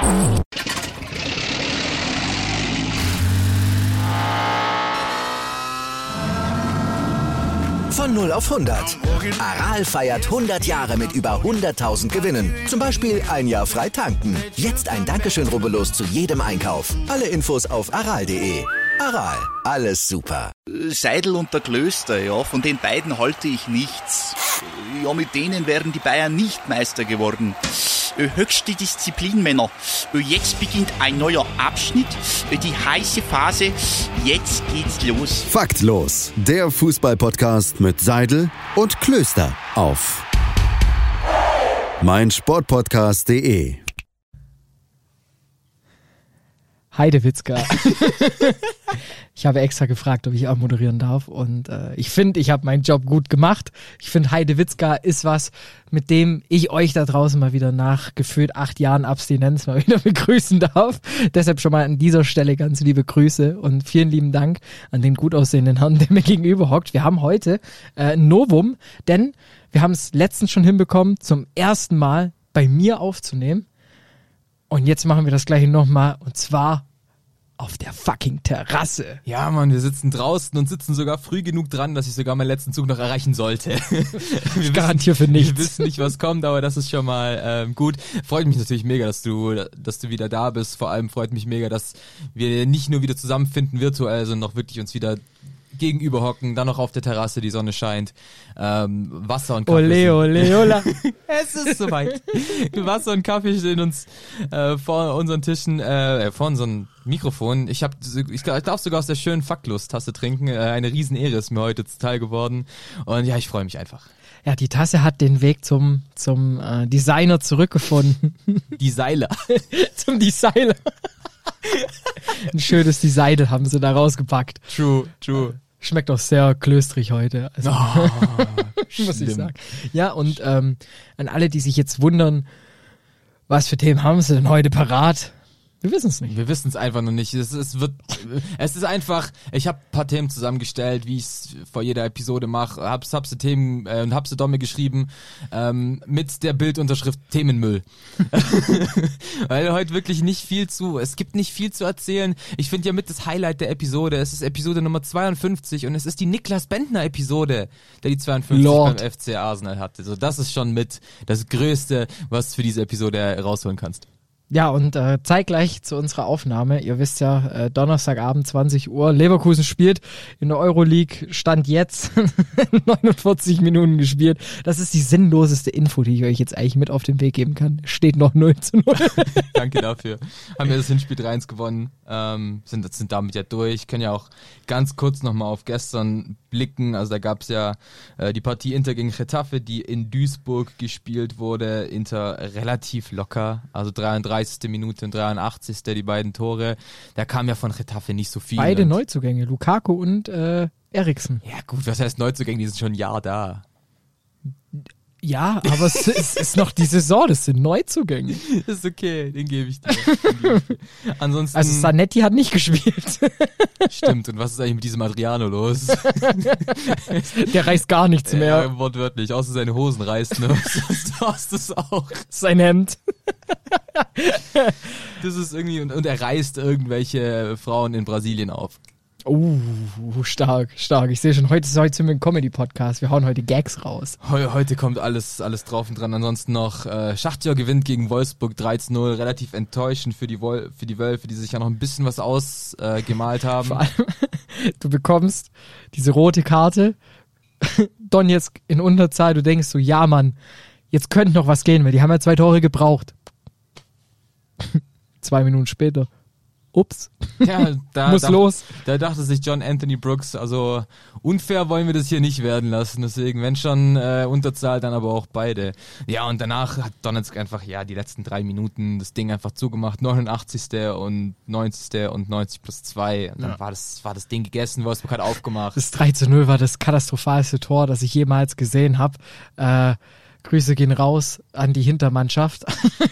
Von 0 auf 100. Aral feiert 100 Jahre mit über 100.000 Gewinnen. Zum Beispiel ein Jahr frei tanken. Jetzt ein Dankeschön, rubbellos zu jedem Einkauf. Alle Infos auf aral.de. Aral, alles super. Seidel und der Klöster, ja, von den beiden halte ich nichts. Ja, mit denen wären die Bayern nicht Meister geworden. Höchste Disziplin, Männer. Jetzt beginnt ein neuer Abschnitt, die heiße Phase. Jetzt geht's los. Faktlos, der Fußball-Podcast mit Seidel und Klöster auf meinsportpodcast.de. Heidewitzka. Ich habe extra gefragt, ob ich auch moderieren darf und ich finde, ich habe meinen Job gut gemacht. Ich finde, Heidewitzka ist was, mit dem ich euch da draußen mal wieder nach gefühlt 8 Jahren Abstinenz mal wieder begrüßen darf. Deshalb schon mal an dieser Stelle ganz liebe Grüße und vielen lieben Dank an den gut aussehenden Herrn, der mir gegenüber hockt. Wir haben heute ein Novum, denn wir haben es letztens schon hinbekommen, zum ersten Mal bei mir aufzunehmen. Und jetzt machen wir das gleiche nochmal, und zwar auf der fucking Terrasse. Ja, Mann, wir sitzen draußen und sitzen sogar früh genug dran, dass ich sogar meinen letzten Zug noch erreichen sollte. Ich garantiere für nichts. Wir wissen nicht, was kommt, aber das ist schon mal gut. Freut mich natürlich mega, dass du wieder da bist. Vor allem freut mich mega, dass wir nicht nur wieder zusammenfinden virtuell, sondern auch wirklich uns wieder gegenüber hocken, dann noch auf der Terrasse, die Sonne scheint, Wasser und Kaffee. Ole, ola. Es ist soweit. Wasser und Kaffee stehen uns vor unseren Tischen, vor unseren Mikrofonen. Ich darf sogar aus der schönen Faktlos-Tasse trinken. Eine Riesenehre ist mir heute zuteil geworden. Und ja, ich freue mich einfach. Ja, die Tasse hat den Weg zum Designer zurückgefunden. Designer. Zum Designer. Ein schönes Design haben sie da rausgepackt. True. Schmeckt auch sehr klöstrig heute. Also, muss ich sagen. Ja, und an alle, die sich jetzt wundern, was für Themen haben sie denn heute parat? Wir wissen es nicht. Wir wissen es einfach noch nicht. Es ist einfach, ich habe ein paar Themen zusammengestellt, wie ich es vor jeder Episode mache. Hab's die Themen und hab's der Domme geschrieben mit der Bildunterschrift Themenmüll. Weil heute wirklich es gibt nicht viel zu erzählen. Ich finde ja mit das Highlight der Episode, es ist Episode Nummer 52 und es ist die Niklas Bentner Episode, der die 52 beim FC Arsenal hatte. So, das ist schon mit das Größte, was du für diese Episode rausholen kannst. Ja, und zeitgleich zu unserer Aufnahme, ihr wisst ja, Donnerstagabend 20 Uhr, Leverkusen spielt in der Euroleague, Stand jetzt 49 Minuten gespielt. Das ist die sinnloseste Info, die ich euch jetzt eigentlich mit auf den Weg geben kann. Steht noch 0-0. Danke dafür. Haben wir das Hinspiel 3-1 gewonnen, sind damit ja durch. Können ja auch ganz kurz nochmal auf gestern blicken. Also da gab's ja die Partie Inter gegen Getafe, die in Duisburg gespielt wurde. Inter relativ locker, also 33. Minute und 83. die beiden Tore. Da kam ja von Getafe nicht so viel. Beide Neuzugänge, Lukaku und Eriksen. Ja gut, was heißt Neuzugänge? Die sind schon ein Jahr da. Ja, aber es ist noch die Saison, das sind Neuzugänge. Das ist okay, den gebe ich dir. Ansonsten. Also Zanetti hat nicht gespielt. Stimmt, und was ist eigentlich mit diesem Adriano los? Der reißt gar nichts mehr. Ja, wortwörtlich, außer seine Hosen reißt, ne? Das ist auch. Sein Hemd. Das ist irgendwie, und er reißt irgendwelche Frauen in Brasilien auf. Stark. Ich sehe schon, heute sind wir ein Comedy-Podcast. Wir hauen heute Gags raus. Heute kommt alles drauf und dran. Ansonsten noch Schachtjör gewinnt gegen Wolfsburg 3-0. Relativ enttäuschend für die Wölfe, die sich ja noch ein bisschen was ausgemalt haben. Vor allem, du bekommst diese rote Karte, Donetsk in Unterzahl. Du denkst so, ja Mann, jetzt könnte noch was gehen, weil die haben ja 2 Tore gebraucht. 2 Minuten später. Ups. Ja, los. Da dachte sich John Anthony Brooks, also unfair wollen wir das hier nicht werden lassen. Deswegen, wenn schon Unterzahl, dann aber auch beide. Ja, und danach hat Donetsk einfach, die letzten 3 Minuten das Ding einfach zugemacht. 89. und 90. und 90+2. Und dann war das Ding gegessen, Wolfsburg hat aufgemacht. Das 3-0 war das katastrophalste Tor, das ich jemals gesehen habe. Grüße gehen raus an die Hintermannschaft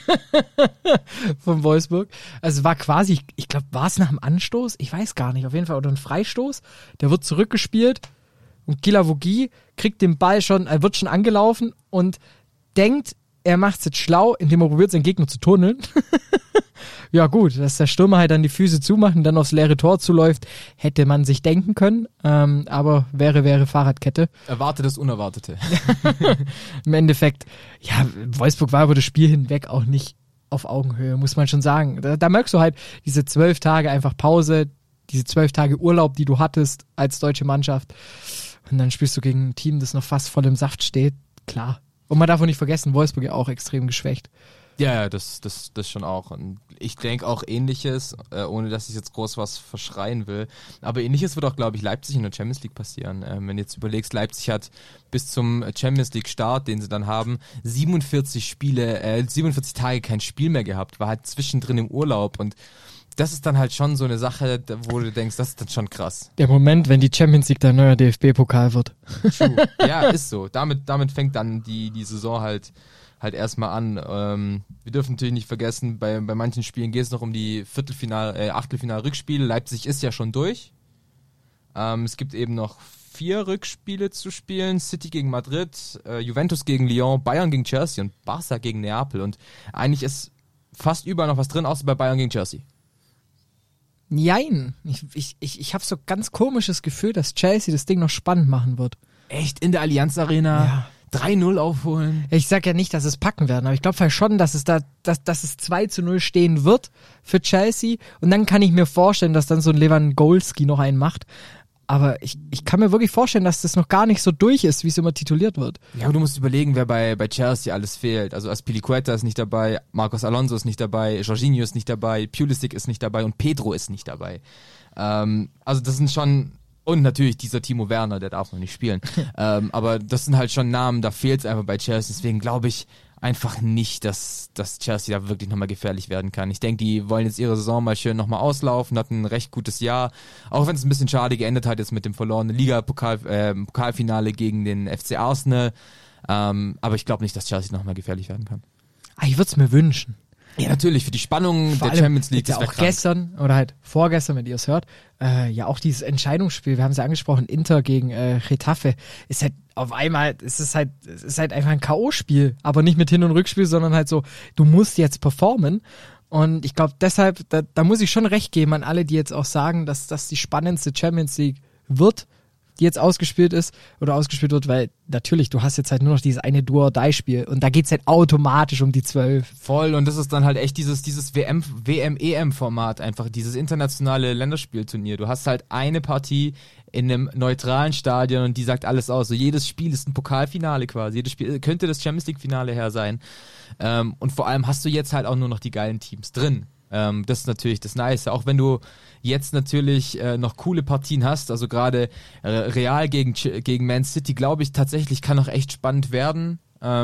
von Wolfsburg. Also war quasi, ich glaube, war es nach dem Anstoß? Ich weiß gar nicht, auf jeden Fall. Oder ein Freistoß. Der wird zurückgespielt und Gilavogi kriegt den Ball schon, er wird schon angelaufen und denkt, er macht es jetzt schlau, indem er probiert, seinen Gegner zu tunneln. Ja gut, dass der Stürmer halt dann die Füße zumacht und dann aufs leere Tor zuläuft, hätte man sich denken können, aber wäre Fahrradkette. Erwarte das Unerwartete. Im Endeffekt, ja, Wolfsburg war über das Spiel hinweg auch nicht auf Augenhöhe, muss man schon sagen. Da merkst du halt diese 12 Tage einfach Pause, diese 12 Tage Urlaub, die du hattest als deutsche Mannschaft. Und dann spielst du gegen ein Team, das noch fast voll im Saft steht. Klar. Und man darf auch nicht vergessen, Wolfsburg ja auch extrem geschwächt. Ja, das schon auch. Und ich denke auch Ähnliches, ohne dass ich jetzt groß was verschreien will. Aber Ähnliches wird auch, glaube ich, Leipzig in der Champions League passieren. Wenn du jetzt überlegst, Leipzig hat bis zum Champions League Start, den sie dann haben, 47 Tage kein Spiel mehr gehabt, war halt zwischendrin im Urlaub und das ist dann halt schon so eine Sache, wo du denkst, das ist dann schon krass. Der Moment, wenn die Champions League dein neuer DFB-Pokal wird. True. Ja, ist so. Damit fängt dann die Saison halt erstmal an. Wir dürfen natürlich nicht vergessen, bei manchen Spielen geht es noch um die Achtelfinal-Rückspiele. Leipzig ist ja schon durch. Es gibt eben noch 4 Rückspiele zu spielen. City gegen Madrid, Juventus gegen Lyon, Bayern gegen Chelsea und Barca gegen Neapel. Und eigentlich ist fast überall noch was drin, außer bei Bayern gegen Chelsea. Nein, ich habe so ganz komisches Gefühl, dass Chelsea das Ding noch spannend machen wird. Echt? In der Allianz Arena? Ja. 3-0 aufholen? Ich sag ja nicht, dass es packen werden, aber ich glaube schon, dass es 2-0 stehen wird für Chelsea und dann kann ich mir vorstellen, dass dann so ein Lewandowski noch einen macht. Aber ich kann mir wirklich vorstellen, dass das noch gar nicht so durch ist, wie es immer tituliert wird. Ja, aber du musst überlegen, wer bei Chelsea alles fehlt. Also Azpilicueta ist nicht dabei, Marcos Alonso ist nicht dabei, Jorginho ist nicht dabei, Pulisic ist nicht dabei und Pedro ist nicht dabei. Also das sind schon... Und natürlich dieser Timo Werner, der darf noch nicht spielen. Aber das sind halt schon Namen, da fehlt es einfach bei Chelsea. Deswegen glaube ich einfach nicht, dass Chelsea da wirklich nochmal gefährlich werden kann. Ich denke, die wollen jetzt ihre Saison mal schön nochmal auslaufen, hatten ein recht gutes Jahr. Auch wenn es ein bisschen schade geendet hat jetzt mit dem verlorenen Pokalfinale gegen den FC Arsenal. Aber ich glaube nicht, dass Chelsea nochmal gefährlich werden kann. Ich würde es mir wünschen. Ja, natürlich, für die Spannung Vor der allem Champions League. ja auch gestern oder halt vorgestern, wenn ihr es hört, ja auch dieses Entscheidungsspiel, wir haben es ja angesprochen, Inter gegen Getafe, ist halt auf einmal, es ist halt einfach ein K.O.-Spiel, aber nicht mit Hin- und Rückspiel, sondern halt so, du musst jetzt performen. Und ich glaube deshalb, da muss ich schon recht geben an alle, die jetzt auch sagen, dass das die spannendste Champions League wird, die jetzt ausgespielt wird, weil natürlich, du hast jetzt halt nur noch dieses eine Do-or-Die-Spiel und da geht's halt automatisch um die 12. Voll, und das ist dann halt echt dieses WM-EM-Format einfach, dieses internationale Länderspielturnier. Du hast halt eine Partie in einem neutralen Stadion und die sagt alles aus. So jedes Spiel ist ein Pokalfinale quasi, jedes Spiel könnte das Champions-League-Finale her sein. Und vor allem hast du jetzt halt auch nur noch die geilen Teams drin. Das ist natürlich das Nice. Auch wenn du jetzt natürlich noch coole Partien hast, also gerade Real gegen Man City, glaube ich tatsächlich kann auch echt spannend werden.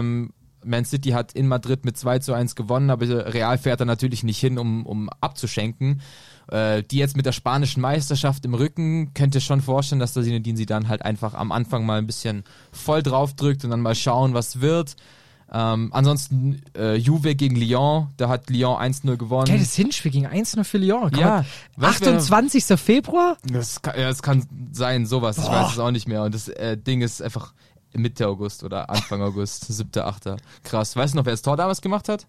Man City hat in Madrid mit 2-1 gewonnen, aber Real fährt da natürlich nicht hin, um abzuschenken. Die jetzt mit der spanischen Meisterschaft im Rücken, könnte schon vorstellen, dass der Zinedine Zidane halt einfach am Anfang mal ein bisschen voll drauf drückt und dann mal schauen, was wird. Ansonsten Juve gegen Lyon, da hat Lyon 1-0 gewonnen. Okay, das Hinspiel ging 1-0 für Lyon. Ja. 28. Februar? Das kann sein, sowas. Ich weiß es auch nicht mehr. Und das Ding ist einfach Mitte August oder Anfang August, 7., 8. Krass. Weißt du noch, wer das Tor damals gemacht hat?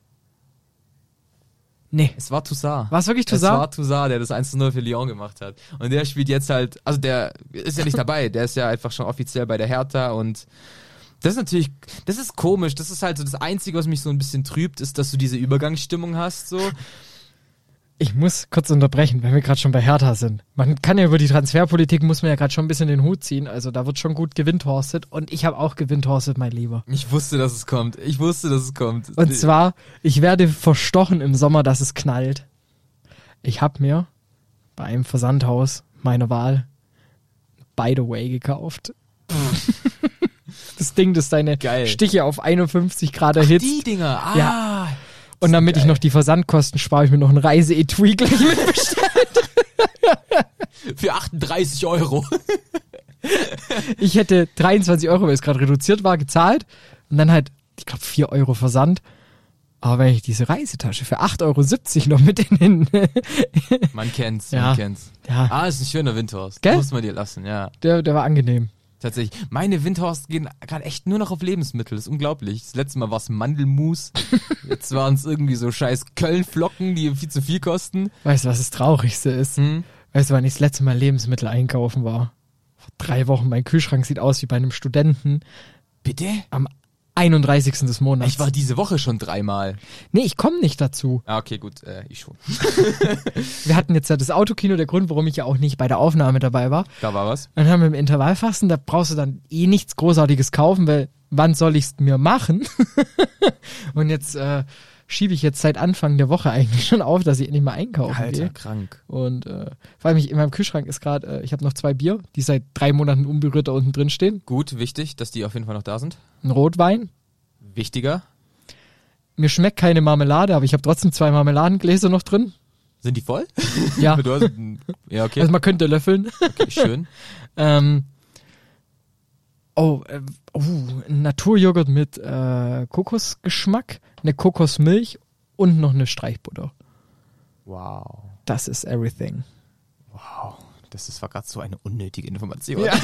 Nee. Es war Toussaint. War es wirklich Toussaint? Es war Toussaint, der das 1-0 für Lyon gemacht hat. Und der spielt jetzt halt, also der ist ja nicht dabei, der ist ja einfach schon offiziell bei der Hertha und das ist natürlich, das ist komisch, das ist halt so das Einzige, was mich so ein bisschen trübt, ist, dass du diese Übergangsstimmung hast, so. Ich muss kurz unterbrechen, wenn wir gerade schon bei Hertha sind. Man kann ja über die Transferpolitik, muss man ja gerade schon ein bisschen den Hut ziehen, also da wird schon gut gewindhorstet und ich habe auch gewindhorstet, mein Lieber. Ich wusste, dass es kommt. Und zwar, ich werde verstochen im Sommer, dass es knallt. Ich habe mir bei einem Versandhaus meiner Wahl By the Way gekauft. Das Ding, das deine Stiche auf 51 Grad erhitzt. Die Dinger, ja. Und damit ich noch die Versandkosten spare, ich mir noch ein Reiseetui gleich mitbestellt. Für 38 €. Ich hätte 23 €, weil es gerade reduziert war, gezahlt. Und dann halt, ich glaube, 4 € Versand. Aber wenn ich diese Reisetasche für 8,70 € noch mit in den... Man kennt's. Ja. Ja. Ist ein schöner Windhorst. Gell? Muss man dir lassen, ja. Der war angenehm. Tatsächlich. Meine Windhorst gehen gerade echt nur noch auf Lebensmittel. Das ist unglaublich. Das letzte Mal war es Mandelmus. Jetzt waren es irgendwie so scheiß Kölnflocken, die viel zu viel kosten. Weißt du, was das Traurigste ist? Weißt du, wann ich das letzte Mal Lebensmittel einkaufen war? Vor 3 Wochen. Mein Kühlschrank sieht aus wie bei einem Studenten. Bitte? Am 31. des Monats. Ich war diese Woche schon 3-mal. Nee, ich komme nicht dazu. Ah, okay, gut, ich schon. Wir hatten jetzt ja das Autokino, der Grund, warum ich ja auch nicht bei der Aufnahme dabei war. Da war was. Dann haben wir im Intervallfasten, da brauchst du dann nichts Großartiges kaufen, weil wann soll ich's mir machen? Und jetzt schiebe ich jetzt seit Anfang der Woche eigentlich schon auf, dass ich endlich mal einkaufen Alter, gehe. krank. Und vor allem in meinem Kühlschrank ist gerade, ich habe noch 2 Bier, die seit 3 Monaten unberührt da unten drin stehen. Gut, wichtig, dass die auf jeden Fall noch da sind. Ein Rotwein. Wichtiger. Mir schmeckt keine Marmelade, aber ich habe trotzdem 2 Marmeladengläser noch drin. Sind die voll? Ja. Du hast, ja, okay. Also man könnte löffeln. Okay, schön. Ein Naturjoghurt mit Kokosgeschmack, eine Kokosmilch und noch eine Streichbutter. Wow. Das ist everything. Wow. Das war gerade so eine unnötige Information. Ja.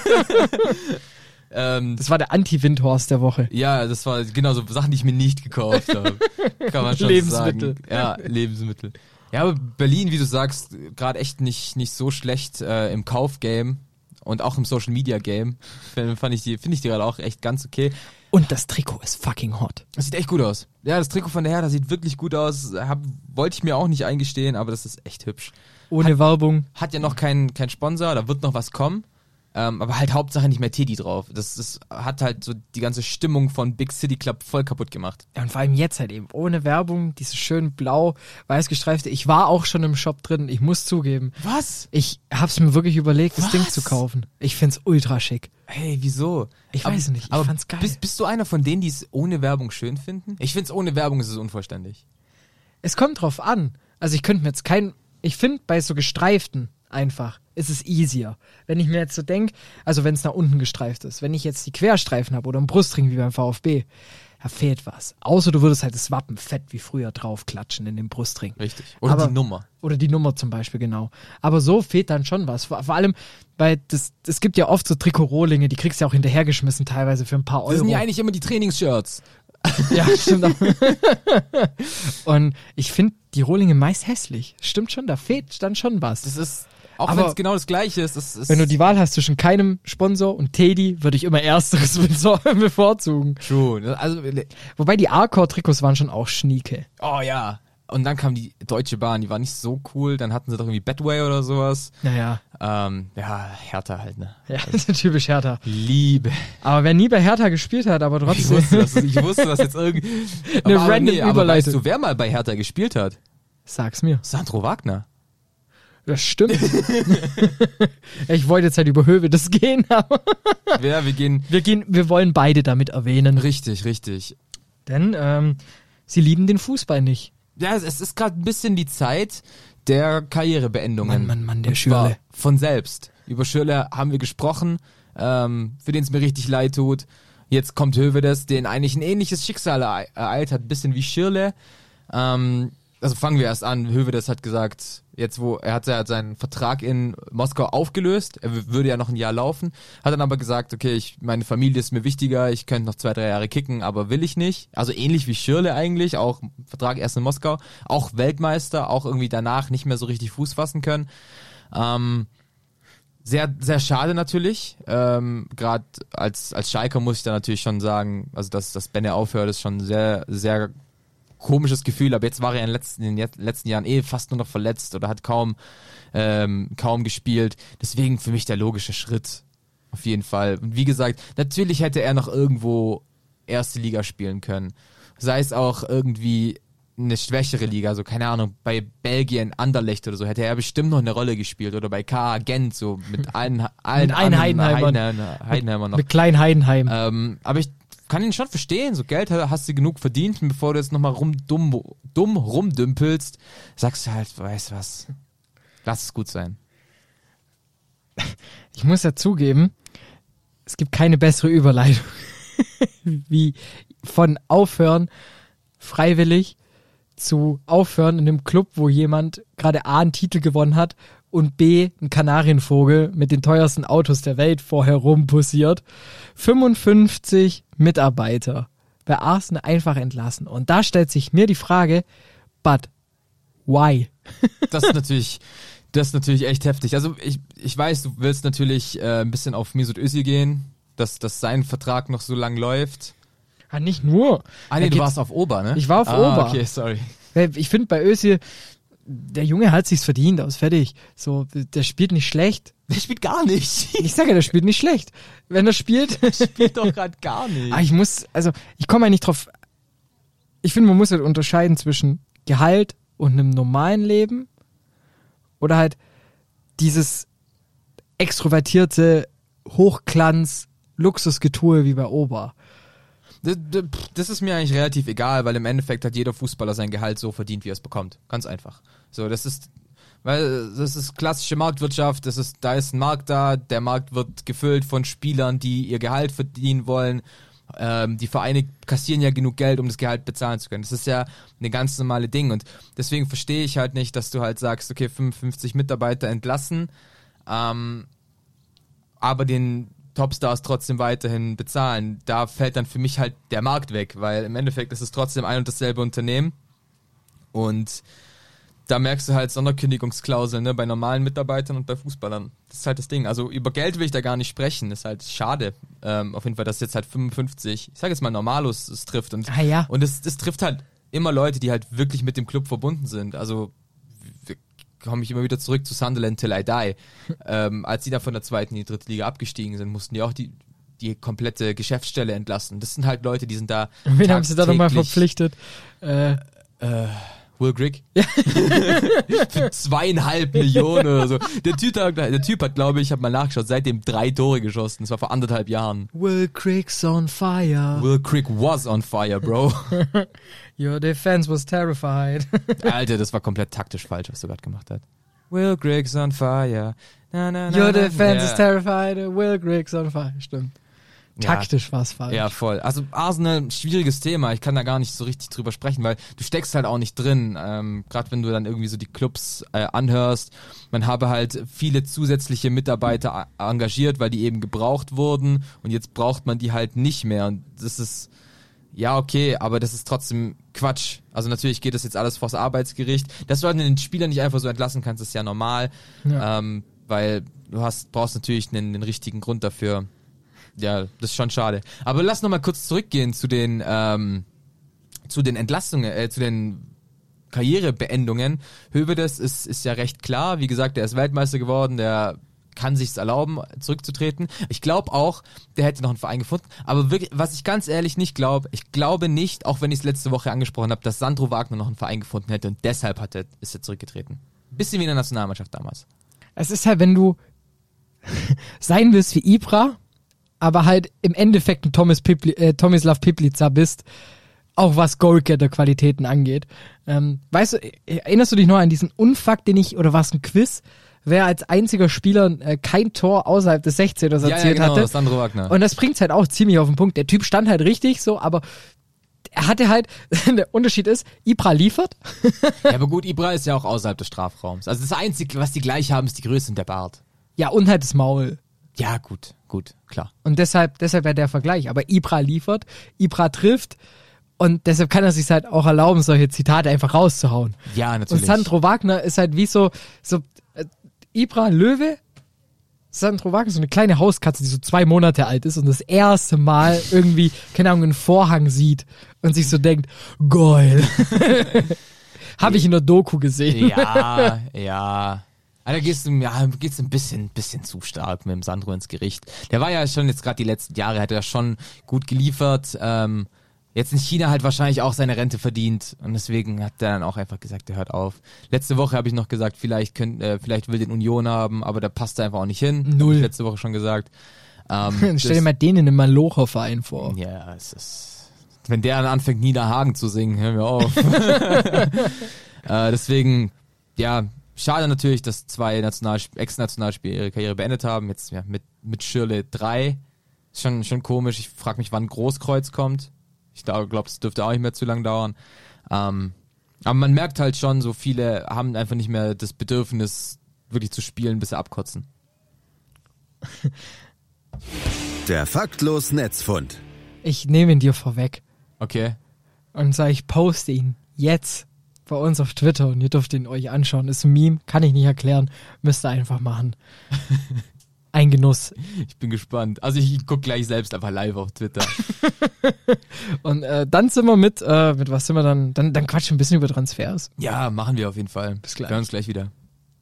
Das war der Anti-Windhorst der Woche. Ja, das war genau so Sachen, die ich mir nicht gekauft habe. Kann man schon Lebensmittel. sagen. Ja, Lebensmittel. Ja, aber Berlin, wie du sagst, gerade echt nicht so schlecht im Kaufgame und auch im Social Media Game. Finde ich die gerade auch echt ganz okay. Und das Trikot ist fucking hot. Das sieht echt gut aus. Ja, das Trikot von der Hertha sieht wirklich gut aus. Wollte ich mir auch nicht eingestehen, aber das ist echt hübsch. Ohne Werbung. Hat ja noch kein Sponsor, da wird noch was kommen. Aber halt Hauptsache nicht mehr Teddy drauf. Das hat halt so die ganze Stimmung von Big City Club voll kaputt gemacht. Ja, und vor allem jetzt halt eben ohne Werbung, dieses schön blau-weiß gestreifte. Ich war auch schon im Shop drin, ich muss zugeben. Was? Ich hab's mir wirklich überlegt, das Ding zu kaufen. Ich find's ultra schick. Hey, wieso? Ich weiß nicht, ich fand's geil. Bist du einer von denen, die es ohne Werbung schön finden? Ich find's ohne Werbung ist es unvollständig. Es kommt drauf an. Also ich könnte mir jetzt ich finde bei so gestreiften einfach ist es easier. Wenn ich mir jetzt so denke, also wenn es nach unten gestreift ist, wenn ich jetzt die Querstreifen habe oder einen Brustring wie beim VfB, da fehlt was. Außer du würdest halt das Wappen fett wie früher draufklatschen in den Brustring. Richtig. Oder die Nummer. Oder die Nummer zum Beispiel, genau. Aber so fehlt dann schon was. Vor allem, weil es gibt ja oft so Trikot-Rohlinge, die kriegst du ja auch hinterhergeschmissen teilweise für ein paar Euro. Das sind ja eigentlich immer die Trainingsshirts. Ja, stimmt auch. Und ich finde die Rohlinge meist hässlich. Stimmt schon, da fehlt dann schon was. Das ist, auch wenn es genau das Gleiche ist, wenn du die Wahl hast zwischen keinem Sponsor und Teddy, würde ich immer ersteres bevorzugen. True. Also, wobei die Arcor-Trikots waren schon auch schnieke. Oh ja. Und dann kam die Deutsche Bahn, die war nicht so cool. Dann hatten sie doch irgendwie Betway oder sowas. Naja. Ja, Hertha halt, ne? Ja, typisch Hertha. Liebe. Aber wer nie bei Hertha gespielt hat, aber trotzdem. Ich wusste das jetzt irgendwie. Eine random Überleitung. Weißt du, wer mal bei Hertha gespielt hat? Sag's mir. Sandro Wagner. Das stimmt. Ich wollte jetzt halt über Höwedes gehen, aber. Ja, wir wollen beide damit erwähnen. Richtig. Denn sie lieben den Fußball nicht. Ja, es ist gerade ein bisschen die Zeit der Karrierebeendungen. Mann, der Schürrle. Von selbst. Über Schürrle haben wir gesprochen, für den es mir richtig leid tut. Jetzt kommt Höwedes, den eigentlich ein ähnliches Schicksal ereilt hat, ein bisschen wie Schürrle. Also fangen wir erst an. Höwedes hat gesagt, er hat seinen Vertrag in Moskau aufgelöst, er würde ja noch ein Jahr laufen, hat dann aber gesagt, okay, meine Familie ist mir wichtiger, ich könnte noch 2-3 Jahre kicken, aber will ich nicht. Also ähnlich wie Schürrle eigentlich, auch Vertrag erst in Moskau, auch Weltmeister, auch irgendwie danach nicht mehr so richtig Fuß fassen können. Sehr, sehr schade natürlich. Gerade als Schalker muss ich da natürlich schon sagen, also dass Benne aufhört, ist schon sehr, sehr komisches Gefühl, aber jetzt war er in den letzten Jahren fast nur noch verletzt oder hat kaum gespielt. Deswegen für mich der logische Schritt. Auf jeden Fall. Und wie gesagt, natürlich hätte er noch irgendwo erste Liga spielen können. Sei es auch irgendwie eine schwächere Liga, also keine Ahnung, bei Belgien, Anderlecht oder so, hätte er bestimmt noch eine Rolle gespielt oder bei KA Gent, so mit allen Heidenheimern noch. Mit Klein Heidenheim. Aber ich kann ihn schon verstehen, so Geld hast du genug verdient und bevor du jetzt nochmal dumm rumdümpelst, sagst du halt, weißt was, lass es gut sein. Ich muss ja zugeben, es gibt keine bessere Überleitung wie von aufhören freiwillig zu aufhören in einem Club, wo jemand gerade einen Titel gewonnen hat und B, ein Kanarienvogel mit den teuersten Autos der Welt vorher rumpussiert. 55 Mitarbeiter bei Arsenal einfach entlassen. Und da stellt sich mir die Frage, but why? Das ist natürlich echt heftig. Also ich weiß, du willst natürlich ein bisschen auf Mesut Özil gehen, dass sein Vertrag noch so lang läuft. Nicht nur. Du warst auf Ober, ne? Ich war auf Ober. Okay, sorry. Ich finde bei Özil, der Junge hat sich's verdient, aus fertig. So, der spielt nicht schlecht. Der spielt gar nicht. Ich sage ja, der spielt nicht schlecht. Wenn er spielt. Der spielt doch gerade gar nicht. Ich komme ja nicht drauf. Ich finde, man muss halt unterscheiden zwischen Gehalt und einem normalen Leben oder halt dieses extrovertierte Hochglanz Luxusgetue wie bei Ober. Das ist mir eigentlich relativ egal, weil im Endeffekt hat jeder Fußballer sein Gehalt so verdient, wie er es bekommt. Ganz einfach. So, das ist klassische Marktwirtschaft, da ist ein Markt da, der Markt wird gefüllt von Spielern, die ihr Gehalt verdienen wollen. Die Vereine kassieren ja genug Geld, um das Gehalt bezahlen zu können. Das ist ja eine ganz normale Ding und deswegen verstehe ich halt nicht, dass du halt sagst, okay, 55 Mitarbeiter entlassen, aber den Topstars trotzdem weiterhin bezahlen. Da fällt dann für mich halt der Markt weg, weil im Endeffekt ist es trotzdem ein und dasselbe Unternehmen und da merkst du halt Sonderkündigungsklauseln, ne, bei normalen Mitarbeitern und bei Fußballern. Das ist halt das Ding. Also über Geld will ich da gar nicht sprechen. Das ist halt schade. Auf jeden Fall, dass jetzt halt 55, ich sage jetzt mal Normalos, es trifft. Und es trifft halt immer Leute, die halt wirklich mit dem Club verbunden sind. Also komme ich immer wieder zurück zu Sunderland till I die. Als die da von der 2. in die 3. Liga abgestiegen sind, mussten die auch die komplette Geschäftsstelle entlassen. Das sind halt Leute, die sind da. Wen haben sie da nochmal verpflichtet? Will Grigg? Für 2,5 Millionen oder so. Der Typ hat, glaube ich, habe mal nachgeschaut, seitdem 3 Tore geschossen. Das war vor 1,5 Jahren. Will Grigg's on fire. Will Grigg was on fire, bro. Your defense was terrified. Alter, das war komplett taktisch falsch, was du gerade gemacht hast. Will Grigg's on fire. Na, na, na, Your defense is terrified. Will Grigg's on fire. Stimmt. Taktisch war es falsch. Ja, voll. Also Arsenal, schwieriges Thema. Ich kann da gar nicht so richtig drüber sprechen, weil du steckst halt auch nicht drin. Gerade wenn du dann irgendwie so die Clubs anhörst. Man habe halt viele zusätzliche Mitarbeiter engagiert, weil die eben gebraucht wurden und jetzt braucht man die halt nicht mehr. Und das ist, ja okay, aber das ist trotzdem Quatsch. Also natürlich geht das jetzt alles vors Arbeitsgericht. Dass du halt den Spieler nicht einfach so entlassen kannst, ist ja normal. Ja. Weil du brauchst natürlich einen richtigen Grund dafür. Ja, das ist schon schade. Aber lass nochmal kurz zurückgehen zu den Entlassungen, zu den Karrierebeendungen. Höwedes ist ja recht klar. Wie gesagt, der ist Weltmeister geworden, der kann sich's erlauben, zurückzutreten. Ich glaube auch, der hätte noch einen Verein gefunden. Aber wirklich, was ich ganz ehrlich nicht glaube, ich glaube nicht, auch wenn ich es letzte Woche angesprochen habe, dass Sandro Wagner noch einen Verein gefunden hätte und deshalb ist er zurückgetreten. Bisschen wie in der Nationalmannschaft damals. Es ist halt, wenn du sein willst wie Ibra, aber halt im Endeffekt ein Tomislav Piplica bist, auch was Goalgetter-Qualitäten angeht. Weißt du, erinnerst du dich noch an diesen Unfakt, oder war es ein Quiz, wer als einziger Spieler kein Tor außerhalb des 16ers erzielt hatte? Sandro Wagner. Und das bringt's halt auch ziemlich auf den Punkt. Der Typ stand halt richtig so, aber er hatte halt, der Unterschied ist, Ibra liefert. Ja, aber gut, Ibra ist ja auch außerhalb des Strafraums. Also das Einzige, was die gleich haben, ist die Größe und der Bart. Ja, und halt das Maul. Ja, gut, klar. Und deshalb ja der Vergleich. Aber Ibra liefert, Ibra trifft und deshalb kann er sich halt auch erlauben, solche Zitate einfach rauszuhauen. Ja, natürlich. Und Sandro Wagner ist halt wie so Ibra Löwe, Sandro Wagner, so eine kleine Hauskatze, die so 2 Monate alt ist und das erste Mal irgendwie, keine Ahnung, einen Vorhang sieht und sich so denkt, geil. Habe ich in der Doku gesehen. Ja. Da geht's ein bisschen zu stark mit dem Sandro ins Gericht. Der war ja schon jetzt gerade die letzten Jahre, hat er schon gut geliefert. Jetzt in China halt wahrscheinlich auch seine Rente verdient und deswegen hat er dann auch einfach gesagt, er hört auf. Letzte Woche habe ich noch gesagt, vielleicht will den Union haben, aber da passt er einfach auch nicht hin. 0. Hab ich letzte Woche schon gesagt. Stell dir mal den in einem Malocher-Verein vor. Ja, es ist, wenn der dann anfängt, Nina Hagen zu singen, hören wir auf. Deswegen, ja, schade natürlich, dass 2 Ex-Nationalspieler ihre Karriere beendet haben. Jetzt ja, mit Schirle 3. Ist schon komisch. Ich frage mich, wann Großkreuz kommt. Ich glaube, das dürfte auch nicht mehr zu lang dauern. Aber man merkt halt schon, so viele haben einfach nicht mehr das Bedürfnis, wirklich zu spielen, bis sie abkotzen. Der faktlos Netzfund. Ich nehme ihn dir vorweg Okay. und sage, ich poste ihn jetzt bei uns auf Twitter und ihr dürft ihn euch anschauen. Ist ein Meme, kann ich nicht erklären, müsst ihr einfach machen. Ein Genuss. Ich bin gespannt. Also ich gucke gleich selbst einfach live auf Twitter. Und dann sind wir mit was sind wir dann quatschen wir ein bisschen über Transfers. Ja, machen wir auf jeden Fall. Bis gleich. Wir hören uns gleich wieder.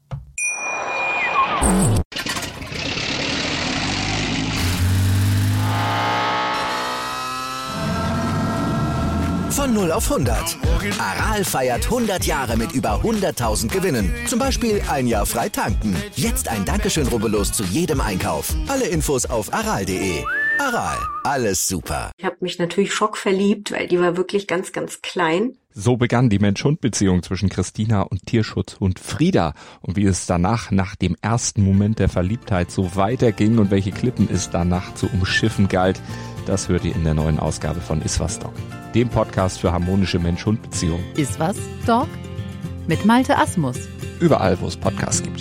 Von 0 auf 100. Aral feiert 100 Jahre mit über 100.000 Gewinnen. Zum Beispiel ein Jahr frei tanken. Jetzt ein Dankeschön, rubbellos zu jedem Einkauf. Alle Infos auf aral.de. Aral, alles super. Ich habe mich natürlich schockverliebt, weil die war wirklich ganz, ganz klein. So begann die Mensch-Hund-Beziehung zwischen Christina und Tierschutzhund Frieda. Und wie es danach, nach dem ersten Moment der Verliebtheit, so weiterging und welche Klippen es danach zu umschiffen galt, das hört ihr in der neuen Ausgabe von Iswas Dog, dem Podcast für harmonische Mensch-Hund-Beziehungen. Iswas Dog? Mit Malte Asmus. Überall, wo es Podcasts gibt.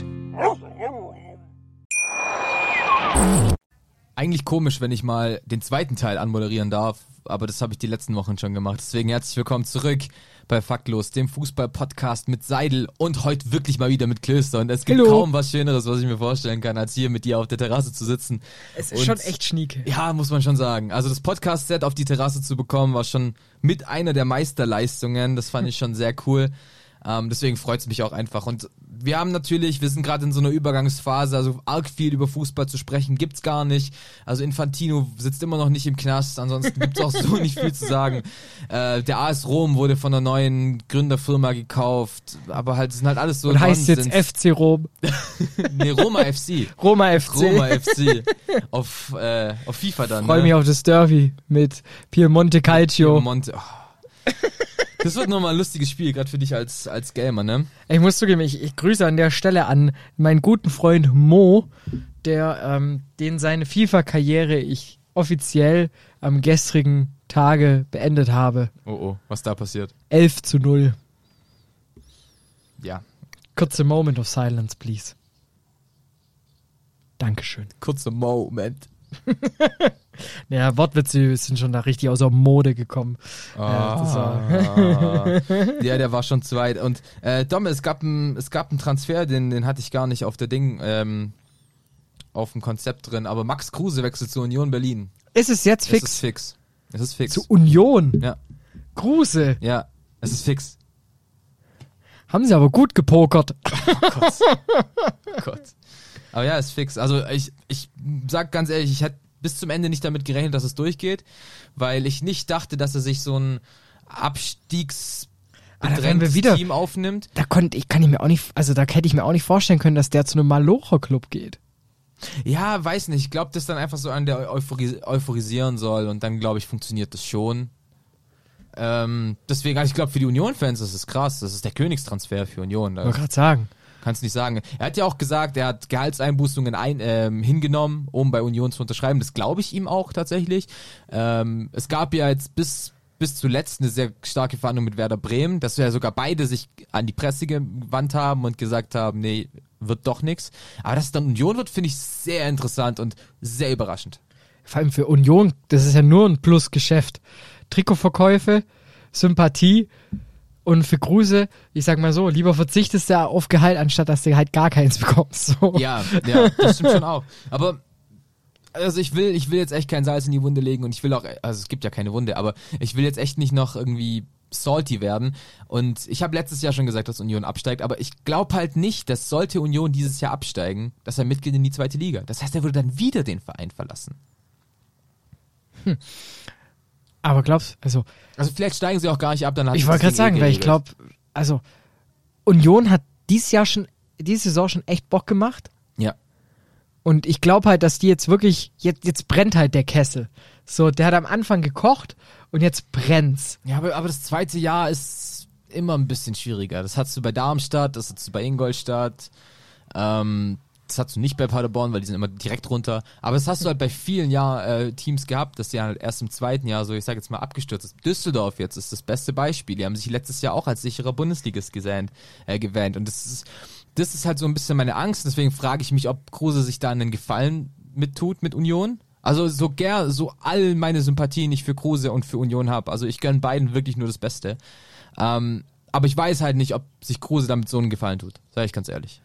Eigentlich komisch, wenn ich mal den zweiten Teil anmoderieren darf, aber das habe ich die letzten Wochen schon gemacht. Deswegen herzlich willkommen zurück bei Faktlos, dem Fußball-Podcast mit Seidel und heute wirklich mal wieder mit Klöster. Und es gibt kaum was Schöneres, was ich mir vorstellen kann, als hier mit dir auf der Terrasse zu sitzen. Es ist schon echt schnieke. Ja, muss man schon sagen. Also das Podcast-Set auf die Terrasse zu bekommen, war schon mit einer der Meisterleistungen. Das fand ich schon sehr cool. Deswegen freut es mich auch einfach. Und wir sind gerade in so einer Übergangsphase, also arg viel über Fußball zu sprechen gibt's gar nicht. Also Infantino sitzt immer noch nicht im Knast, ansonsten gibt's auch so nicht viel zu sagen. Der AS Rom wurde von einer neuen Gründerfirma gekauft, aber halt, das sind halt alles so und heißt jetzt FC Rom. Nee, Roma FC. Roma FC. Roma FC. Auf FIFA dann. Freue mich auf das Derby mit Piemonte Calcio. Piemonte. Oh. Das wird nochmal ein lustiges Spiel, gerade für dich als Gamer, ne? Ich muss zugeben, ich grüße an der Stelle an meinen guten Freund Mo, den seine FIFA-Karriere ich offiziell am gestrigen Tage beendet habe. Oh, was da passiert? 11:0. Ja. Kurze Moment of Silence, please. Dankeschön. Kurzer Moment. Ja, Wortwitze sind schon da richtig aus der Mode gekommen. Ja, der war schon zu weit. Und Dom, es gab einen Transfer, den hatte ich gar nicht auf der auf dem Konzept drin, aber Max Kruse wechselt zu Union Berlin. Ist es jetzt fix? Es ist fix. Zu Union? Ja. Kruse? Ja, es ist fix. Haben sie aber gut gepokert. Oh Gott. Aber ja, ist fix. Also ich sag ganz ehrlich, ich hätte bis zum Ende nicht damit gerechnet, dass es durchgeht, weil ich nicht dachte, dass er sich so ein abstiegsbedrängtes Team aufnimmt. Da hätte ich mir auch nicht vorstellen können, dass der zu einem Malocher-Club geht. Ja, weiß nicht. Ich glaube, das dann einfach so an der euphorisieren soll und dann, glaube ich, funktioniert das schon. Deswegen, also ich glaube, für die Union-Fans ist es krass. Das ist der Königstransfer für Union. Ich wollte gerade sagen. Kannst nicht sagen. Er hat ja auch gesagt, er hat Gehaltseinbußungen hingenommen, um bei Union zu unterschreiben. Das glaube ich ihm auch tatsächlich. Es gab ja jetzt bis zuletzt eine sehr starke Verhandlung mit Werder Bremen, dass ja sogar beide sich an die Presse gewandt haben und gesagt haben, nee, wird doch nichts. Aber dass es dann Union wird, finde ich sehr interessant und sehr überraschend. Vor allem für Union, das ist ja nur ein Plusgeschäft. Trikotverkäufe, Sympathie. Und für Kruse, ich sag mal so, lieber verzichtest du auf Gehalt, anstatt dass du halt gar keins bekommst. So. Ja, das stimmt schon auch. Aber also ich will jetzt echt kein Salz in die Wunde legen und ich will auch, also es gibt ja keine Wunde, aber ich will jetzt echt nicht noch irgendwie salty werden. Und ich habe letztes Jahr schon gesagt, dass Union absteigt, aber ich glaube halt nicht, dass sollte Union dieses Jahr absteigen, dass er mitgeht in die zweite Liga. Das heißt, er würde dann wieder den Verein verlassen. Aber glaubst du, also vielleicht steigen sie auch gar nicht ab, dann hat ich wollte gerade sagen, weil ich glaube, also Union hat diese Saison schon echt Bock gemacht. Ja. Und ich glaube halt, dass die jetzt wirklich, jetzt brennt halt der Kessel. So, der hat am Anfang gekocht und jetzt brennt's. Ja, aber das zweite Jahr ist immer ein bisschen schwieriger. Das hattest du bei Darmstadt, das hattest du bei Ingolstadt. Das hast du nicht bei Paderborn, weil die sind immer direkt runter. Aber das hast du halt bei vielen Teams gehabt, dass die halt erst im zweiten Jahr so, ich sag jetzt mal, abgestürzt ist. Düsseldorf jetzt ist das beste Beispiel. Die haben sich letztes Jahr auch als sicherer Bundesligist gewähnt. Und das ist halt so ein bisschen meine Angst. Deswegen frage ich mich, ob Kruse sich da einen Gefallen mittut mit Union. Also so all meine Sympathien ich für Kruse und für Union habe. Also ich gönne beiden wirklich nur das Beste. Aber ich weiß halt nicht, ob sich Kruse damit so einen Gefallen tut. Sag ich ganz ehrlich.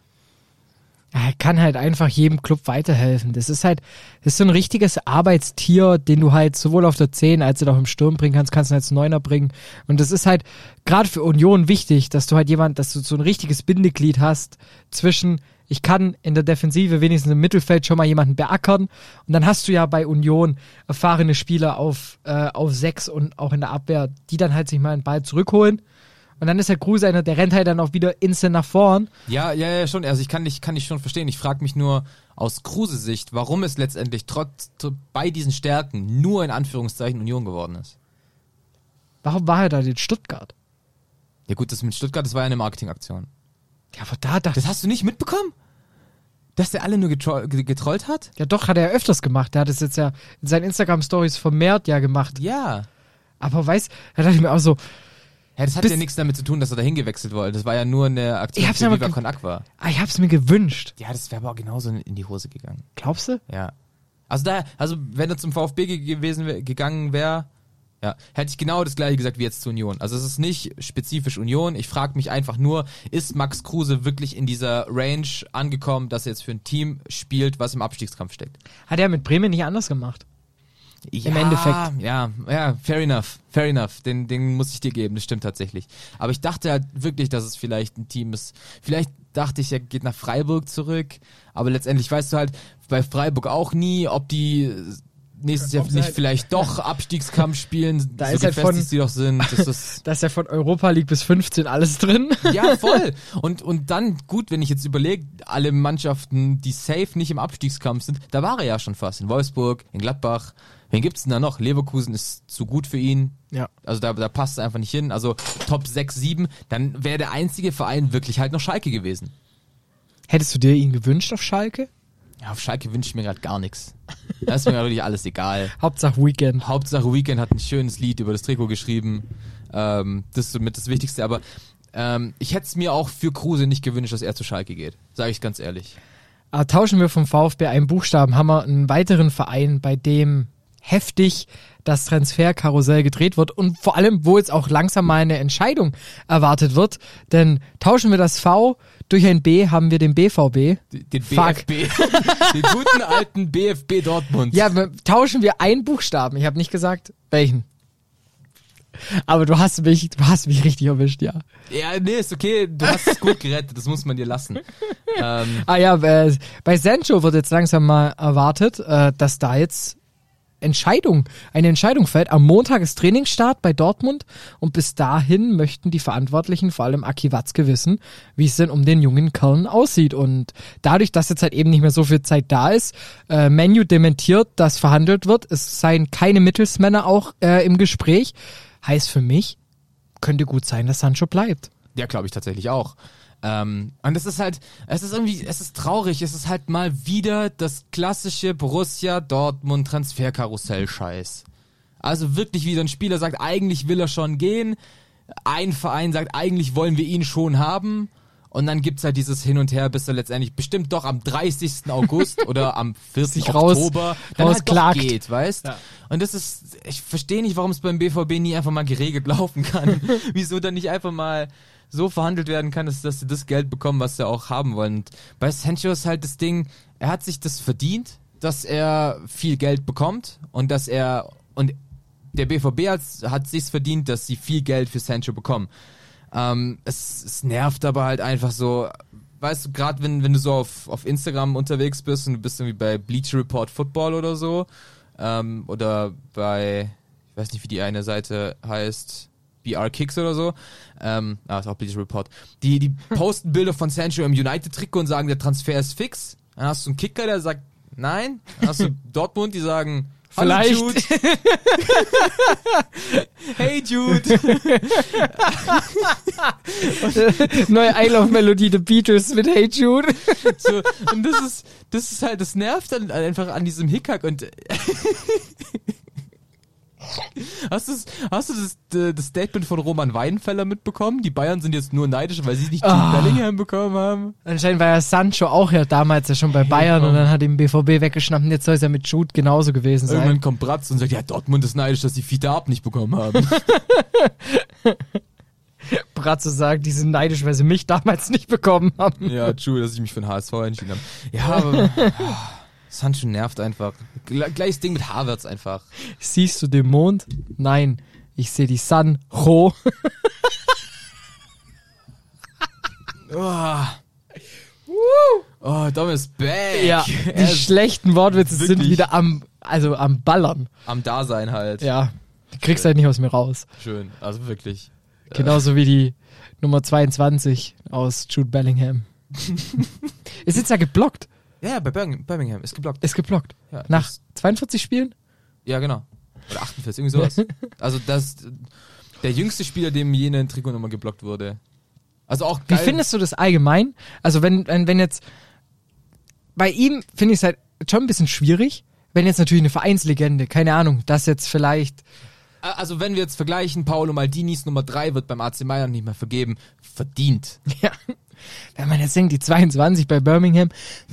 Er kann halt einfach jedem Club weiterhelfen. Das ist so ein richtiges Arbeitstier, den du halt sowohl auf der 10 als auch im Sturm bringen kannst du als Neuner bringen. Und das ist halt gerade für Union wichtig, dass du so ein richtiges Bindeglied hast zwischen, ich kann in der Defensive wenigstens im Mittelfeld schon mal jemanden beackern. Und dann hast du ja bei Union erfahrene Spieler auf 6 und auch in der Abwehr, die dann halt sich mal einen Ball zurückholen. Und dann ist der Kruse einer, der rennt halt dann auch wieder instant nach vorn. Ja, schon. Also ich kann dich schon verstehen. Ich frage mich nur aus Kruse-Sicht, warum es letztendlich bei diesen Stärken nur in Anführungszeichen Union geworden ist. Warum war er da in Stuttgart? Ja gut, das mit Stuttgart, das war ja eine Marketingaktion. Ja, aber da dachte Das hast du nicht mitbekommen? Dass der alle nur getrollt hat? Ja doch, hat er ja öfters gemacht. Der hat es jetzt ja in seinen Instagram-Stories vermehrt gemacht. Ja. Aber da dachte ich mir auch so, Ja, das hat ja nichts damit zu tun, dass er dahin gewechselt wollte. Das war ja nur eine Aktion für Viva Con Aqua. Ich hab's mir gewünscht. Ja, das wäre aber auch genauso in die Hose gegangen. Glaubst du? Ja. Also wenn er zum VfB gegangen wäre, ja, hätte ich genau das gleiche gesagt wie jetzt zu Union. Also es ist nicht spezifisch Union. Ich frage mich einfach nur, ist Max Kruse wirklich in dieser Range angekommen, dass er jetzt für ein Team spielt, was im Abstiegskampf steckt? Hat er mit Bremen nicht anders gemacht? Ja, im Endeffekt. Ja, fair enough. Den muss ich dir geben, das stimmt tatsächlich. Aber ich dachte halt wirklich, dass es vielleicht ein Team ist. Vielleicht dachte ich, er geht nach Freiburg zurück, aber letztendlich weißt du halt bei Freiburg auch nie, ob die nächstes Jahr nicht vielleicht doch Abstiegskampf spielen, da so ist halt gefestigt sie doch sind. Da ist ja von Europa League bis 15 alles drin. Ja, voll. Und dann, gut, wenn ich jetzt überlege, alle Mannschaften, die safe nicht im Abstiegskampf sind, da war er ja schon fast. In Wolfsburg, in Gladbach. Wen gibt's denn da noch? Leverkusen ist zu gut für ihn. Ja. Also da passt es einfach nicht hin. Also Top 6, 7, dann wäre der einzige Verein wirklich halt noch Schalke gewesen. Hättest du dir ihn gewünscht auf Schalke? Ja, auf Schalke wünsche ich mir gerade gar nichts. Da ist mir wirklich alles egal. Hauptsache Weekend hat ein schönes Lied über das Trikot geschrieben. Das ist somit das Wichtigste. Aber ich hätte es mir auch für Kruse nicht gewünscht, dass er zu Schalke geht. Sage ich ganz ehrlich. Aber tauschen wir vom VfB einen Buchstaben, haben wir einen weiteren Verein, bei dem heftig das Transferkarussell gedreht wird und vor allem, wo jetzt auch langsam mal eine Entscheidung erwartet wird, denn tauschen wir das V durch ein B, haben wir den BVB. Den BFB. Den guten alten BFB Dortmund. Ja, tauschen wir einen Buchstaben. Ich habe nicht gesagt, welchen. Aber du hast mich richtig erwischt, ja. Ja, nee, ist okay. Du hast es gut gerettet. Das muss man dir lassen. Bei Sancho wird jetzt langsam mal erwartet, dass da jetzt eine Entscheidung fällt. Am Montag ist Trainingsstart bei Dortmund und bis dahin möchten die Verantwortlichen, vor allem Aki Watzke, wissen, wie es denn um den jungen Kerl aussieht. Und dadurch, dass jetzt halt eben nicht mehr so viel Zeit da ist, Man U dementiert, dass verhandelt wird. Es seien keine Mittelsmänner auch im Gespräch. Heißt für mich, könnte gut sein, dass Sancho bleibt. Ja, glaube ich tatsächlich auch. Und es ist traurig, es ist halt mal wieder das klassische Borussia Dortmund Transferkarussell-Scheiß. Also wirklich wieder ein Spieler sagt, eigentlich will er schon gehen, ein Verein sagt, eigentlich wollen wir ihn schon haben und dann gibt's halt dieses Hin und Her, bis er letztendlich bestimmt doch am 30. August oder am 40. Oktober dann halt doch geht, weißt? Ja. Und ich verstehe nicht, warum es beim BVB nie einfach mal geregelt laufen kann. Wieso dann nicht einfach mal so verhandelt werden kann, dass sie das Geld bekommen, was sie auch haben wollen. Und bei Sancho ist halt das Ding, er hat sich das verdient, dass er viel Geld bekommt und der BVB hat sich's verdient, dass sie viel Geld für Sancho bekommen. Es nervt aber halt einfach so, weißt du, gerade wenn du so auf Instagram unterwegs bist und du bist irgendwie bei Bleacher Report Football oder so, oder bei, ich weiß nicht, wie die eine Seite heißt, BR Kicks oder so, ist auch Bleacher Report, die posten Bilder von Sancho im United-Trikot und sagen, der Transfer ist fix. Dann hast du einen Kicker, der sagt, nein. Dann hast du Dortmund, die sagen, Vielleicht. Hallo, Jude. Hey Jude. Neue Einlaufmelodie der Beatles mit Hey Jude. So, und das ist halt, das nervt dann einfach an diesem Hickhack und Hast du das Statement von Roman Weidenfeller mitbekommen? Die Bayern sind jetzt nur neidisch, weil sie nicht Jude Bellingham bekommen haben. Anscheinend war ja Sancho auch ja damals ja schon bei Bayern und dann hat ihm BVB weggeschnappt und jetzt soll es ja mit Jude genauso gewesen sein. Irgendwann kommt Bratz und sagt, ja, Dortmund ist neidisch, dass die Fiete Ab nicht bekommen haben. Bratzo sagt, die sind neidisch, weil sie mich damals nicht bekommen haben. Ja, true, dass ich mich für den HSV entschieden habe. Ja, aber Sancho nervt einfach. Gleiches Ding mit Havertz einfach. Siehst du den Mond? Nein, ich sehe die Sancho. Dom ist back. Ja, die schlechten Wortwitze sind wieder am Ballern. Am Dasein halt. Ja, die kriegst halt nicht aus mir raus. Schön, also wirklich. Genauso wie die Nummer 22 aus Jude Bellingham. Ist jetzt ja geblockt. Ja, bei Birmingham ist geblockt. Ist geblockt. Ja, nach 42 Spielen? Ja, genau. Oder 48, irgendwie sowas. Also der jüngste Spieler, dem jene in Trikotnummer geblockt wurde. Also auch geil. Wie findest du das allgemein? Also wenn jetzt bei ihm finde ich es halt schon ein bisschen schwierig, wenn jetzt natürlich eine Vereinslegende, keine Ahnung, das jetzt vielleicht. Also wenn wir jetzt vergleichen, Paolo Maldinis Nummer 3 wird beim AC Mailand nicht mehr vergeben. Verdient. Ja. Wenn man jetzt denkt, die 22 bei Birmingham.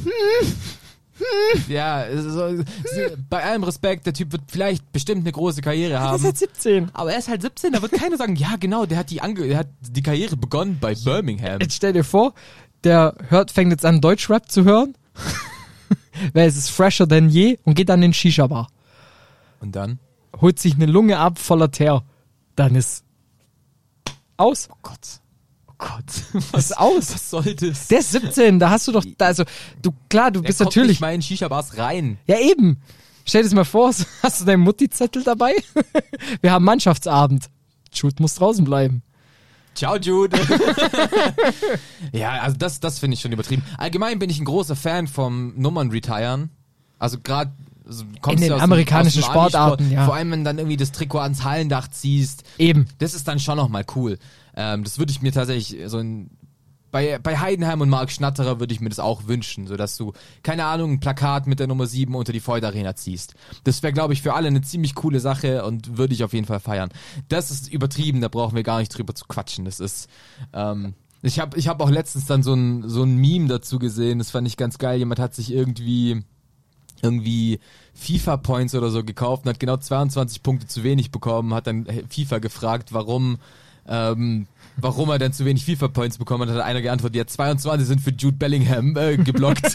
Ja, bei allem Respekt, der Typ wird vielleicht bestimmt eine große Karriere haben. Er ist halt 17. Aber er ist halt 17, da wird keiner sagen, ja genau, der hat die Karriere begonnen bei Birmingham. Jetzt stell dir vor, der fängt jetzt an Deutschrap zu hören, weil es ist fresher denn je und geht dann in Shisha-Bar. Und dann? Holt sich eine Lunge ab voller Teer. Dann ist aus. Oh Gott. Was ist aus? Was soll das? Der ist 17, da hast du doch, du bist kommt natürlich. nicht mal in Shisha-Bars rein. Ja, eben. Stell dir das mal vor, hast du deinen Mutti-Zettel dabei? Wir haben Mannschaftsabend. Jude muss draußen bleiben. Ciao, Jude. Ja, also das finde ich schon übertrieben. Allgemein bin ich ein großer Fan vom Nummern-Retiren. Also gerade in den amerikanischen Sportarten, ja. Vor allem, wenn dann irgendwie das Trikot ans Hallendach ziehst. Eben. Das ist dann schon nochmal cool. Das würde ich mir tatsächlich bei Heidenheim und Marc Schnatterer würde ich mir das auch wünschen, sodass du, keine Ahnung, ein Plakat mit der Nummer 7 unter die Void Arena ziehst. Das wäre, glaube ich, für alle eine ziemlich coole Sache und würde ich auf jeden Fall feiern. Das ist übertrieben, da brauchen wir gar nicht drüber zu quatschen. Das ist, ich hab auch letztens dann so ein Meme dazu gesehen, das fand ich ganz geil. Jemand hat sich irgendwie FIFA-Points oder so gekauft und hat genau 22 Punkte zu wenig bekommen, hat dann FIFA gefragt, warum er denn zu wenig FIFA-Points bekommen hat, hat einer geantwortet, ja, 22 sind für Jude Bellingham geblockt.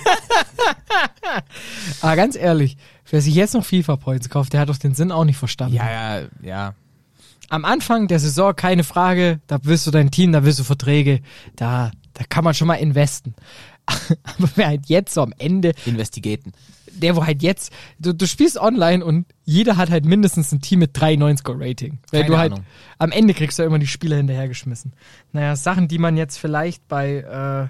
Aber ganz ehrlich, wer sich jetzt noch FIFA-Points kauft, der hat doch den Sinn auch nicht verstanden. Ja. Am Anfang der Saison, keine Frage, da willst du dein Team, da willst du Verträge, da kann man schon mal investen. Aber wer halt jetzt so am Ende... Investigaten. Der, wo halt jetzt... Du spielst online und jeder hat halt mindestens ein Team mit 3,9-Score-Rating. Weil Keine du halt... Ahnung. Am Ende kriegst du ja immer die Spieler hinterhergeschmissen. Naja, Sachen, die man jetzt vielleicht bei...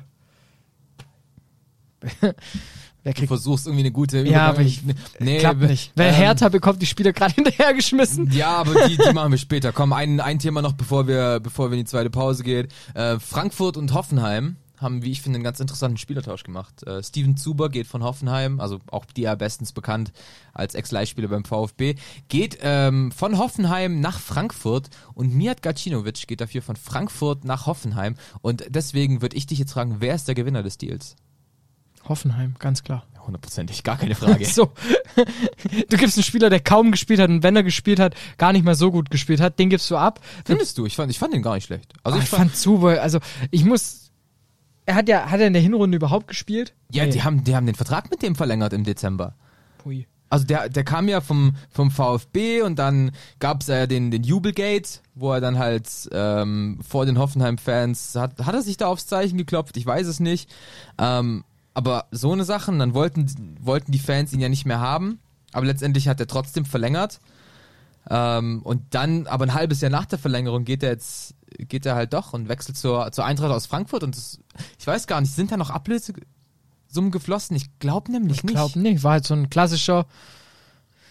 Du versuchst irgendwie eine gute... Ja, aber klappt nicht. Weil Hertha bekommt die Spieler gerade hinterhergeschmissen. Ja, aber die machen wir später. Komm, ein Thema noch, bevor wir in die zweite Pause gehen. Frankfurt und Hoffenheim haben, wie ich finde, einen ganz interessanten Spielertausch gemacht. Steven Zuber geht von Hoffenheim, also auch dir bestens bekannt als Ex-Leihspieler beim VfB, geht von Hoffenheim nach Frankfurt und Mijat Gacinovic geht dafür von Frankfurt nach Hoffenheim und deswegen würde ich dich jetzt fragen, wer ist der Gewinner des Deals? Hoffenheim, ganz klar. 100%, gar keine Frage. So, du gibst einen Spieler, der kaum gespielt hat und wenn er gespielt hat, gar nicht mal so gut gespielt hat, den gibst du ab. Findest du? Ich fand den gar nicht schlecht. Also ich fand Zuber, also hat er in der Hinrunde überhaupt gespielt? Ja, nee. Die haben den Vertrag mit dem verlängert im Dezember. Pui. Also der kam ja vom VfB und dann gab's ja den Jubelgate, wo er dann halt vor den Hoffenheim-Fans, hat er sich da aufs Zeichen geklopft? Ich weiß es nicht. Aber so eine Sachen, dann wollten die Fans ihn ja nicht mehr haben, aber letztendlich hat er trotzdem verlängert. Und dann, aber ein halbes Jahr nach der Verlängerung geht er halt doch und wechselt zur Eintracht aus Frankfurt und ich weiß gar nicht, sind da noch Ablösesummen geflossen? Ich glaube nämlich nicht. Ich glaube nicht, war halt so ein klassischer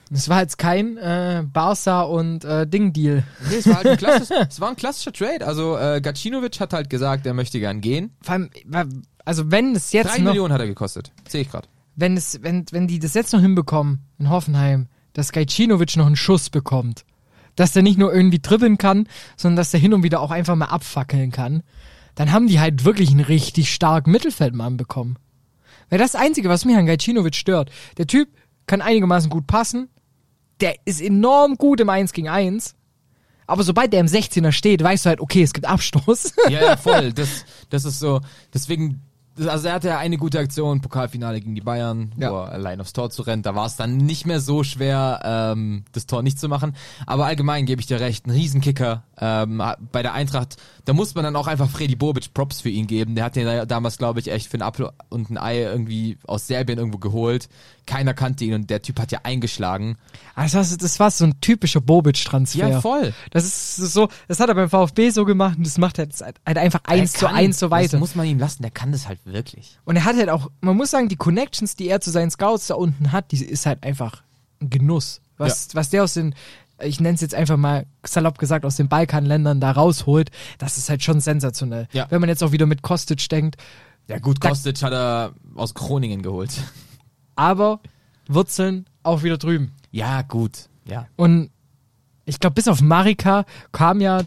Es war jetzt kein Barca und Ding-Deal. Nee, es war halt ein klassischer Trade. Also Gacinovic hat halt gesagt, er möchte gern gehen. Vor allem, also wenn es jetzt 3 Millionen hat er gekostet. Sehe ich gerade. Wenn die das jetzt noch hinbekommen in Hoffenheim, dass Gacinovic noch einen Schuss bekommt, dass der nicht nur irgendwie dribbeln kann, sondern dass der hin und wieder auch einfach mal abfackeln kann, dann haben die halt wirklich einen richtig starken Mittelfeldmann bekommen. Weil das Einzige, was mich an Gacinovic stört, der Typ kann einigermaßen gut passen, der ist enorm gut im 1 gegen 1, aber sobald der im 16er steht, weißt du halt, okay, es gibt Abstoß. Ja, voll. Das ist so, deswegen, also er hatte ja eine gute Aktion, Pokalfinale gegen die Bayern, wo er allein aufs Tor zu rennt. Da war es dann nicht mehr so schwer, das Tor nicht zu machen. Aber allgemein gebe ich dir recht, ein Riesenkicker bei der Eintracht. Da muss man dann auch einfach Fredi Bobic Props für ihn geben. Der hat den ja damals, glaube ich, echt für einen Apfel und ein Ei irgendwie aus Serbien irgendwo geholt. Keiner kannte ihn und der Typ hat ja eingeschlagen. Also das war so ein typischer Bobic-Transfer. Ja, voll. Das ist so, das hat er beim VfB so gemacht und das macht er jetzt halt einfach 1:1 so weiter. Das muss man ihm lassen, der kann das halt wirklich. Und er hat halt auch, man muss sagen, die Connections, die er zu seinen Scouts da unten hat, die ist halt einfach ein Genuss. Was der aus den, ich nenne es jetzt einfach mal salopp gesagt, aus den Balkanländern da rausholt, das ist halt schon sensationell. Ja. Wenn man jetzt auch wieder mit Kostic denkt. Ja gut, Kostic hat er aus Groningen geholt. Aber Wurzeln auch wieder drüben. Ja, gut. Ja. Und ich glaube, bis auf Marika kam ja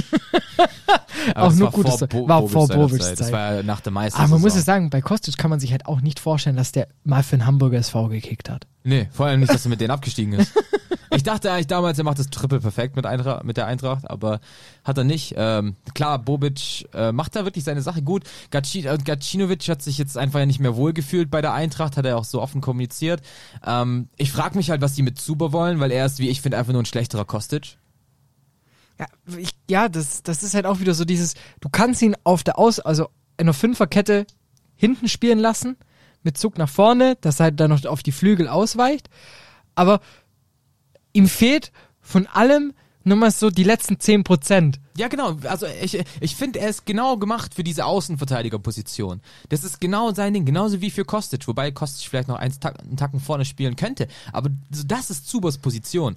auch nur Gutes. War vor Bobics Zeit. Das war ja nach der Meisterschaft. Aber man muss ja sagen, bei Kostic kann man sich halt auch nicht vorstellen, dass der mal für den Hamburger SV gekickt hat. Nee, vor allem nicht, dass er mit denen abgestiegen ist. Ich dachte eigentlich damals, er macht das Triple perfekt mit der Eintracht, aber hat er nicht. Klar, Bobic macht da wirklich seine Sache gut. Gacinovic hat sich jetzt einfach nicht mehr wohlgefühlt bei der Eintracht, hat er auch so offen kommuniziert. Ich frage mich halt, was die mit Zuber wollen, weil er ist, wie ich finde, einfach nur ein schlechterer Kostic. Ja, das ist halt auch wieder so dieses, du kannst ihn auf der also in einer Fünferkette hinten spielen lassen, mit Zug nach vorne, dass er halt dann noch auf die Flügel ausweicht, aber ihm fehlt von allem nur mal so die letzten 10%. Ja, genau. Also ich finde, er ist genau gemacht für diese Außenverteidigerposition. Das ist genau sein Ding, genauso wie für Kostic, wobei Kostic vielleicht noch einen Tacken vorne spielen könnte. Aber das ist Zubers Position.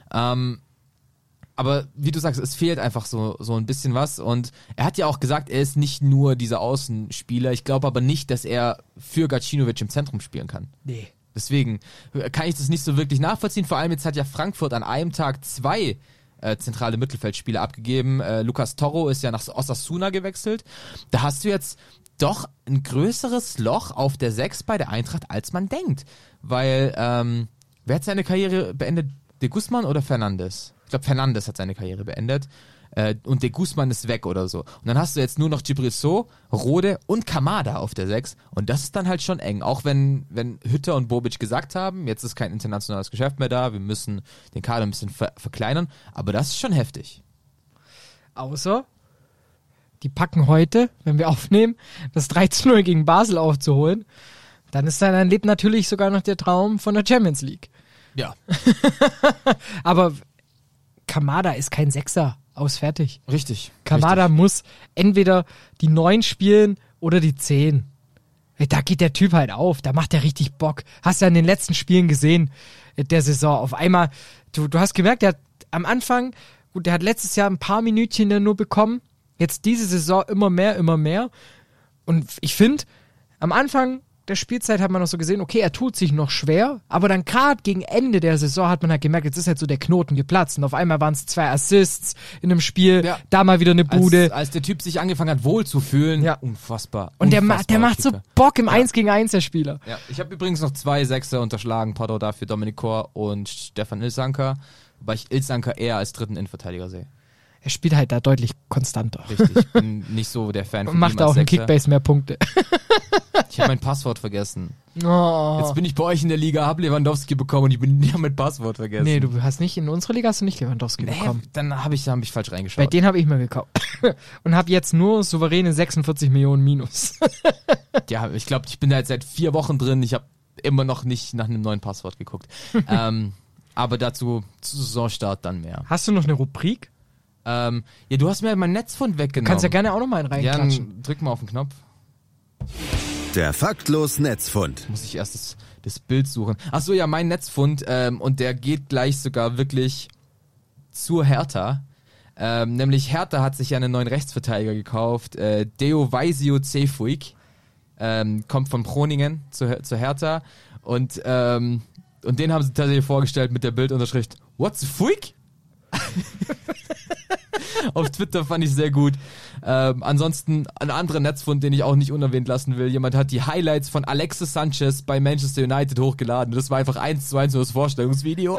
Aber wie du sagst, es fehlt einfach so ein bisschen was. Und er hat ja auch gesagt, er ist nicht nur dieser Außenspieler. Ich glaube aber nicht, dass er für Gacinovic im Zentrum spielen kann. Nee. Deswegen kann ich das nicht so wirklich nachvollziehen. Vor allem jetzt hat ja Frankfurt an einem Tag 2 zentrale Mittelfeldspieler abgegeben. Lucas Torro ist ja nach Osasuna gewechselt. Da hast du jetzt doch ein größeres Loch auf der 6 bei der Eintracht, als man denkt. Weil, wer hat seine Karriere beendet? De Guzman oder Fernandes? Ich glaube, Fernandes hat seine Karriere beendet. Und De Guzman ist weg oder so. Und dann hast du jetzt nur noch Djibril Sow, Rode und Kamada auf der 6. Und das ist dann halt schon eng. Auch wenn Hütter und Bobic gesagt haben, jetzt ist kein internationales Geschäft mehr da, wir müssen den Kader ein bisschen verkleinern. Aber das ist schon heftig. Außer, die packen heute, wenn wir aufnehmen, das 3:0 gegen Basel aufzuholen. Dann lebt natürlich sogar noch der Traum von der Champions League. Ja. Aber Kamada ist kein Sechser. Aus, fertig. Richtig. Kamada muss entweder die 9 spielen oder die 10. Da geht der Typ halt auf, da macht er richtig Bock. Hast du ja in den letzten Spielen gesehen der Saison. Auf einmal, du hast gemerkt, der hat am Anfang, gut, der hat letztes Jahr ein paar Minütchen nur bekommen. Jetzt diese Saison immer mehr. Und ich finde, am Anfang der Spielzeit hat man noch so gesehen, okay, er tut sich noch schwer, aber dann gerade gegen Ende der Saison hat man halt gemerkt, jetzt ist halt so der Knoten geplatzt und auf einmal waren es 2 Assists in einem Spiel, da mal wieder eine Bude. Als der Typ sich angefangen hat, wohl zu fühlen, unfassbar. Und der macht so Bock im 1 gegen 1, der Spieler. Ja. Ich habe übrigens noch 2 Sechser unterschlagen, pardon dafür, Dominik Kor und Stefan Ilsanker, wobei ich Ilsanker eher als dritten Innenverteidiger sehe. Er spielt halt da deutlich konstanter. Richtig, ich bin nicht so der Fan von ihm. Macht auch im Kickbase mehr Punkte. Ich habe mein Passwort vergessen. Oh. Jetzt bin ich bei euch in der Liga, habe Lewandowski bekommen und ich habe mein Passwort vergessen. Nee, du hast nicht, in unserer Liga hast du nicht Lewandowski bekommen. Dann habe ich falsch reingeschaut. Bei denen habe ich mir gekauft. Und habe jetzt nur souveräne 46 Millionen Minus. Ja, ich glaube, ich bin da jetzt seit 4 Wochen drin. Ich habe immer noch nicht nach einem neuen Passwort geguckt. Aber dazu zu Saisonstart dann mehr. Hast du noch eine Rubrik? Ja, du hast mir mein Netzfund weggenommen. Kannst ja gerne auch noch mal einen reinklatschen. Ja, drück mal auf den Knopf. Der Faktlos Netzfund. Muss ich erst das Bild suchen. Achso, ja, mein Netzfund, und der geht gleich sogar wirklich zur Hertha. Nämlich Hertha hat sich ja einen neuen Rechtsverteidiger gekauft, Deovaisio Cefuig, kommt von Groningen zur Hertha und den haben sie tatsächlich vorgestellt mit der Bildunterschrift What's a Fuig? Auf Twitter fand ich sehr gut. Ansonsten ein anderer Netzfund, den ich auch nicht unerwähnt lassen will. Jemand hat die Highlights von Alexis Sanchez bei Manchester United hochgeladen. Das war einfach 1:1 nur das Vorstellungsvideo.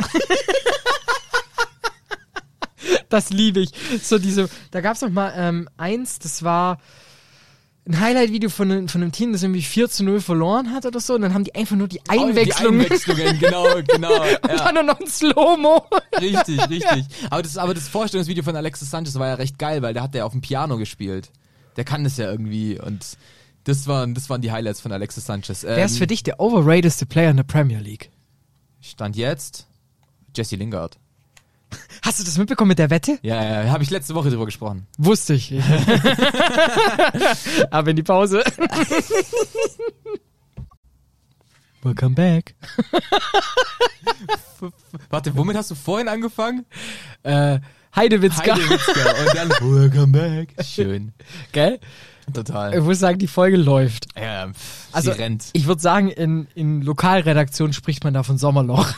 Das liebe ich. So da gab's noch mal eins, das war ein Highlight-Video von einem Team, das irgendwie 4:0 verloren hat oder so, und dann haben die einfach nur die Einwechslungen. Die Einwechslungen, genau. Und dann nur noch ein Slow-Mo. Richtig. Aber das Vorstellungsvideo von Alexis Sanchez war ja recht geil, weil der hat ja auf dem Piano gespielt. Der kann das ja irgendwie, und das waren die Highlights von Alexis Sanchez. Wer ist für dich der overratedste Player in der Premier League? Stand jetzt Jesse Lingard. Hast du das mitbekommen mit der Wette? Ja, habe ich letzte Woche drüber gesprochen. Wusste ich. Aber in die Pause. Welcome back. Warte, womit hast du vorhin angefangen? Heidewitzka. Und dann Welcome back. Schön. Gell? Total. Ich muss sagen, die Folge läuft. Ja, also, sie rennt. Ich würde sagen, in Lokalredaktion spricht man da von Sommerloch.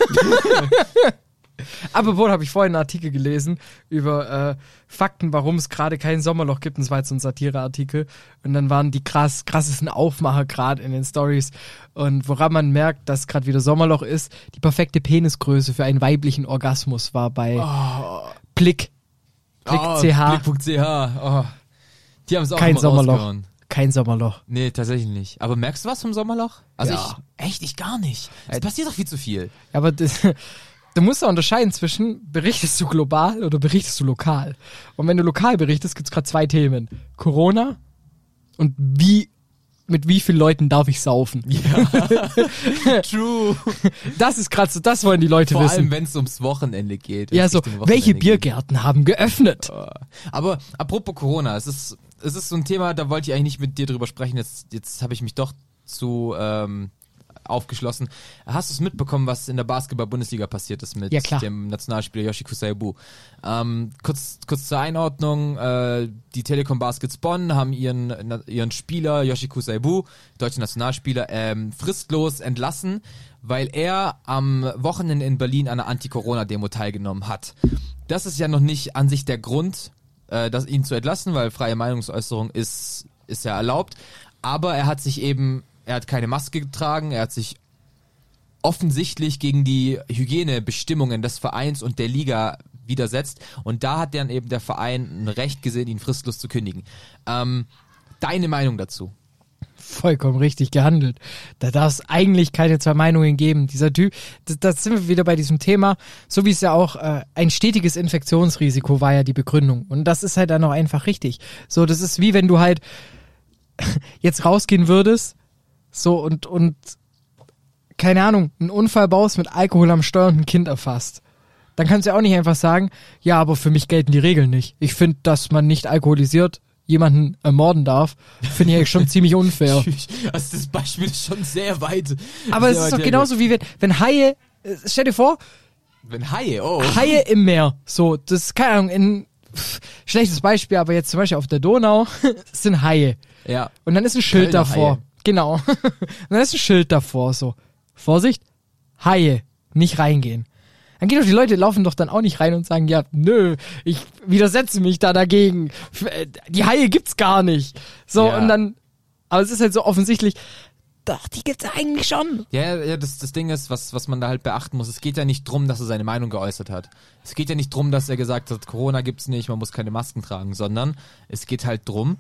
Aber wohl habe ich vorhin einen Artikel gelesen über Fakten, warum es gerade kein Sommerloch gibt. Und das war jetzt so ein Satireartikel. Und dann waren die krassesten Aufmacher gerade in den Stories. Und woran man merkt, dass gerade wieder Sommerloch ist, die perfekte Penisgröße für einen weiblichen Orgasmus war bei Blick. Blick.ch. Blick.ch. Oh. Die haben es auch kein mal Sommerloch. rausgehauen. Kein Sommerloch. Nee, tatsächlich nicht. Aber merkst du was vom Sommerloch? Also ja. Ich gar nicht. Es passiert doch viel zu viel. Aber du musst da unterscheiden zwischen, berichtest du global oder berichtest du lokal? Und wenn du lokal berichtest, gibt's gerade 2 Themen. Corona und mit wie vielen Leuten darf ich saufen? Ja. True. Das ist gerade so, das wollen die Leute Vor wissen. allem, wenn es ums Wochenende geht. Ja, so, welche Biergärten haben geöffnet? Aber apropos Corona, es ist so ein Thema, da wollte ich eigentlich nicht mit dir drüber sprechen. Jetzt habe ich mich doch zu aufgeschlossen. Hast du es mitbekommen, was in der Basketball-Bundesliga passiert ist mit dem Nationalspieler Yoshiko Saibu? Kurz zur Einordnung, die Telekom Baskets Bonn haben ihren Spieler Yoshiko Saibu, deutscher Nationalspieler, fristlos entlassen, weil er am Wochenende in Berlin an einer Anti-Corona-Demo teilgenommen hat. Das ist ja noch nicht an sich der Grund, ihn zu entlassen, weil freie Meinungsäußerung ist ja erlaubt, aber er hat keine Maske getragen, er hat sich offensichtlich gegen die Hygienebestimmungen des Vereins und der Liga widersetzt, und da hat dann eben der Verein ein Recht gesehen, ihn fristlos zu kündigen. Deine Meinung dazu? Vollkommen richtig gehandelt. Da darf es eigentlich keine 2 Meinungen geben. Dieser Typ, da sind wir wieder bei diesem Thema, so wie es ja auch ein stetiges Infektionsrisiko war ja die Begründung, und das ist halt dann auch einfach richtig. So, das ist wie wenn du halt jetzt rausgehen würdest, so und keine Ahnung, einen Unfall baust, mit Alkohol am Steuer und ein Kind erfasst. Dann kannst du ja auch nicht einfach sagen, ja, aber für mich gelten die Regeln nicht. Ich finde, dass man nicht alkoholisiert jemanden ermorden darf, finde ich eigentlich schon ziemlich unfair. Also das Beispiel ist schon sehr weit. Aber es ist doch genauso wie wenn Haie, stell dir vor, Haie im Meer, so, das ist keine Ahnung, schlechtes Beispiel, aber jetzt zum Beispiel auf der Donau sind Haie. Ja. Und dann ist ein Schild davor. Haie. Genau. Und dann ist ein Schild davor, so. Vorsicht, Haie, nicht reingehen. Dann gehen doch die Leute, laufen doch dann auch nicht rein und sagen, ja, nö, ich widersetze mich da dagegen. Die Haie gibt's gar nicht. So, ja. Und dann, aber es ist halt so offensichtlich, doch, die gibt's eigentlich schon. Ja, das Ding ist, was man da halt beachten muss, es geht ja nicht drum, dass er seine Meinung geäußert hat. Es geht ja nicht drum, dass er gesagt hat, Corona gibt's nicht, man muss keine Masken tragen, sondern es geht halt drum,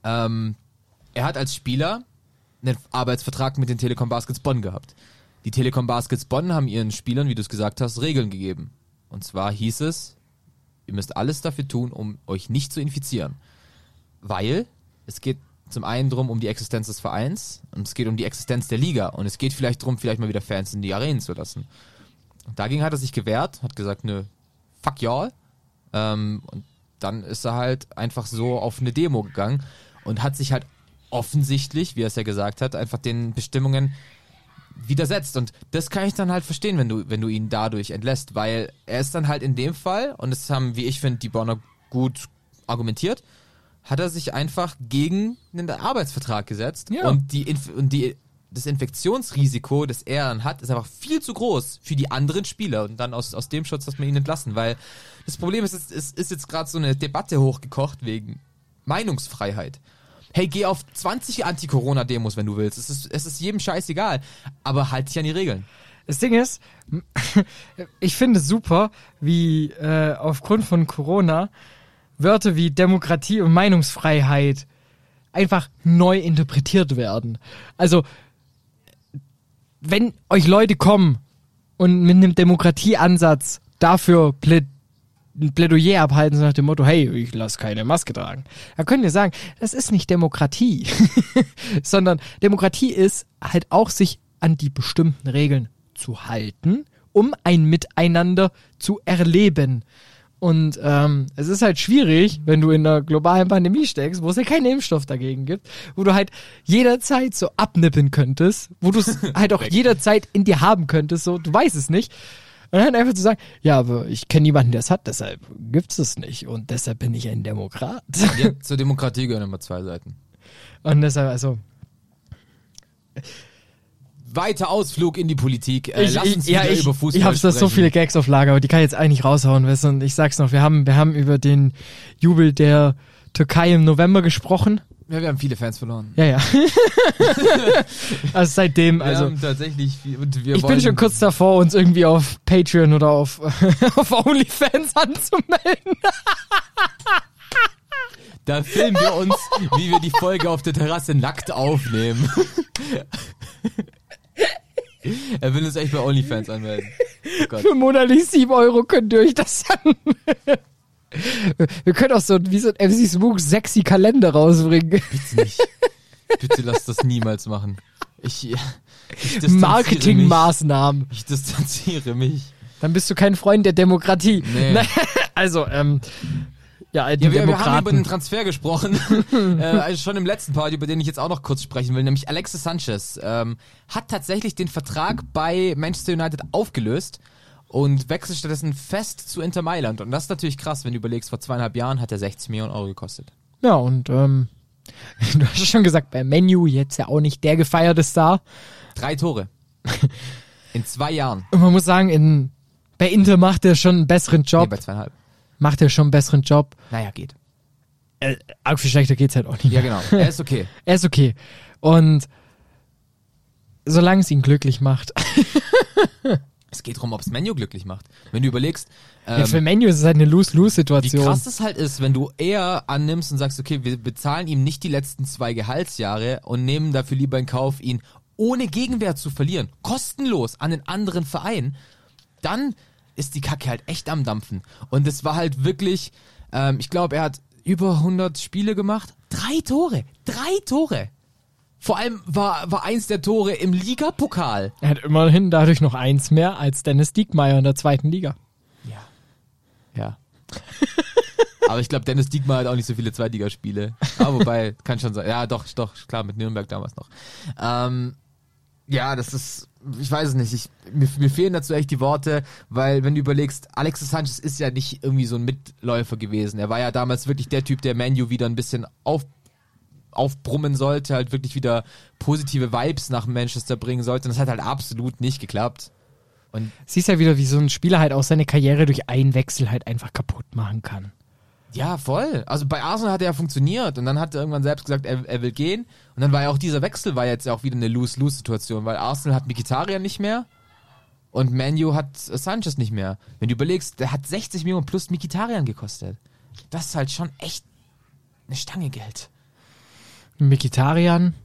er hat als Spieler einen Arbeitsvertrag mit den Telekom Baskets Bonn gehabt. Die Telekom Baskets Bonn haben ihren Spielern, wie du es gesagt hast, Regeln gegeben. Und zwar hieß es, ihr müsst alles dafür tun, um euch nicht zu infizieren. Weil es geht zum einen drum um die Existenz des Vereins und es geht um die Existenz der Liga und es geht vielleicht drum, vielleicht mal wieder Fans in die Arenen zu lassen. Und dagegen hat er sich gewehrt, hat gesagt, nö, fuck y'all. Und dann ist er halt einfach so auf eine Demo gegangen und hat sich halt offensichtlich, wie er es ja gesagt hat, einfach den Bestimmungen widersetzt. Und das kann ich dann halt verstehen, wenn du ihn dadurch entlässt, weil er ist dann halt in dem Fall, und das haben, wie ich finde, die Bonner gut argumentiert, hat er sich einfach gegen einen Arbeitsvertrag gesetzt. Ja. Und das Infektionsrisiko, das er dann hat, ist einfach viel zu groß für die anderen Spieler. Und dann aus dem Schutz hat man ihn entlassen, weil das Problem ist, es ist jetzt gerade so eine Debatte hochgekocht wegen Meinungsfreiheit. Hey, geh auf 20 Anti-Corona-Demos, wenn du willst. Es ist jedem scheißegal. Aber halt dich an die Regeln. Das Ding ist, ich finde es super, wie aufgrund von Corona Wörter wie Demokratie und Meinungsfreiheit einfach neu interpretiert werden. Also, wenn euch Leute kommen und mit einem Demokratieansatz dafür ein Plädoyer abhalten, so nach dem Motto, hey, ich lasse keine Maske tragen, dann könnt ihr sagen, das ist nicht Demokratie, sondern Demokratie ist halt auch, sich an die bestimmten Regeln zu halten, um ein Miteinander zu erleben. Und es ist halt schwierig, wenn du in einer globalen Pandemie steckst, wo es ja keinen Impfstoff dagegen gibt, wo du halt jederzeit so abnippeln könntest, wo du es halt auch jederzeit in dir haben könntest, so, du weißt es nicht. Und dann einfach zu sagen, ja, aber ich kenne niemanden, der es hat, deshalb gibt's es nicht und deshalb bin ich ein Demokrat. Ja, zur Demokratie gehören immer zwei Seiten. Und deshalb, also... Weiter Ausflug in die Politik. Lass uns wieder über Fußball ich habe da so viele Gags auf Lager, aber die kann ich jetzt eigentlich raushauen, weißt du? Und ich sag's noch, wir haben über den Jubel der Türkei im November gesprochen. Ja, wir haben viele Fans verloren. Ja. Also seitdem, Wir also... haben tatsächlich viel, und Ich bin schon kurz davor, uns irgendwie auf Patreon oder auf OnlyFans anzumelden. Da filmen wir uns, wie wir die Folge auf der Terrasse nackt aufnehmen. Er will uns echt bei OnlyFans anmelden. Oh Gott. Für monatlich 7 € könnt ihr euch das an. Wir können auch so wie so ein MC Smook sexy Kalender rausbringen. Bitte nicht. Bitte lass das niemals machen. Ich Marketingmaßnahmen. Ich distanziere mich. Dann bist du kein Freund der Demokratie. Nee. Also, ja, die wir haben Demokraten. über den Transfer gesprochen, also schon im letzten Part, über den ich jetzt auch noch kurz sprechen will, nämlich Alexis Sanchez hat tatsächlich den Vertrag bei Manchester United aufgelöst und wechselt stattdessen fest zu Inter Mailand. Und das ist natürlich krass, wenn du überlegst, vor 2,5 Jahren hat er 60 Millionen € gekostet. Ja, und du hast schon gesagt, bei Man U jetzt ja auch nicht der gefeierte Star. 3 Tore. In 2 Jahren. Und man muss sagen, bei Inter macht er schon einen besseren Job. Nee, bei 2,5. Macht er schon einen besseren Job. Naja, geht. Arg viel schlechter geht's halt auch nicht. Ja, genau. Er ist okay. Er ist okay. Und solange es ihn glücklich macht. Es geht darum, ob es Menu glücklich macht. Wenn du überlegst, ja, für Menu ist es halt eine Lose-Lose-Situation. wie krass es halt ist, wenn du eher annimmst und sagst, okay, wir bezahlen ihm nicht die letzten 2 Gehaltsjahre und nehmen dafür lieber in Kauf, ihn ohne Gegenwert zu verlieren, kostenlos an den anderen Verein, dann ist die Kacke halt echt am Dampfen. Und es war halt wirklich, ich glaube, er hat über 100 Spiele gemacht. 3 Tore. 3 Tore. Vor allem war eins der Tore im Ligapokal. Er hat immerhin dadurch noch 1 mehr als Dennis Diekmeyer in der 2. Liga. Ja. Aber ich glaube, Dennis Diekmeyer hat auch nicht so viele Zweitligaspiele. Aber wobei, kann schon sein. Ja, doch, klar, mit Nürnberg damals noch. Ja, das ist, ich weiß es nicht, mir fehlen dazu echt die Worte, weil wenn du überlegst, Alexis Sanchez ist ja nicht irgendwie so ein Mitläufer gewesen. Er war ja damals wirklich der Typ, der Man U wieder ein bisschen aufbrummen sollte, halt wirklich wieder positive Vibes nach Manchester bringen sollte. Und das hat halt absolut nicht geklappt. Und siehst ja wieder, wie so ein Spieler halt auch seine Karriere durch einen Wechsel halt einfach kaputt machen kann. ja, voll. Also bei Arsenal hat er ja funktioniert und dann hat er irgendwann selbst gesagt, er will gehen. Und dann war ja auch dieser Wechsel, war jetzt ja auch wieder eine Lose-Lose-Situation, weil Arsenal hat Mkhitaryan nicht mehr und Man U hat Sanchez nicht mehr. Wenn du überlegst, der hat 60 Millionen plus Mkhitaryan gekostet. Das ist halt schon echt eine Stange Geld. Mkhitaryan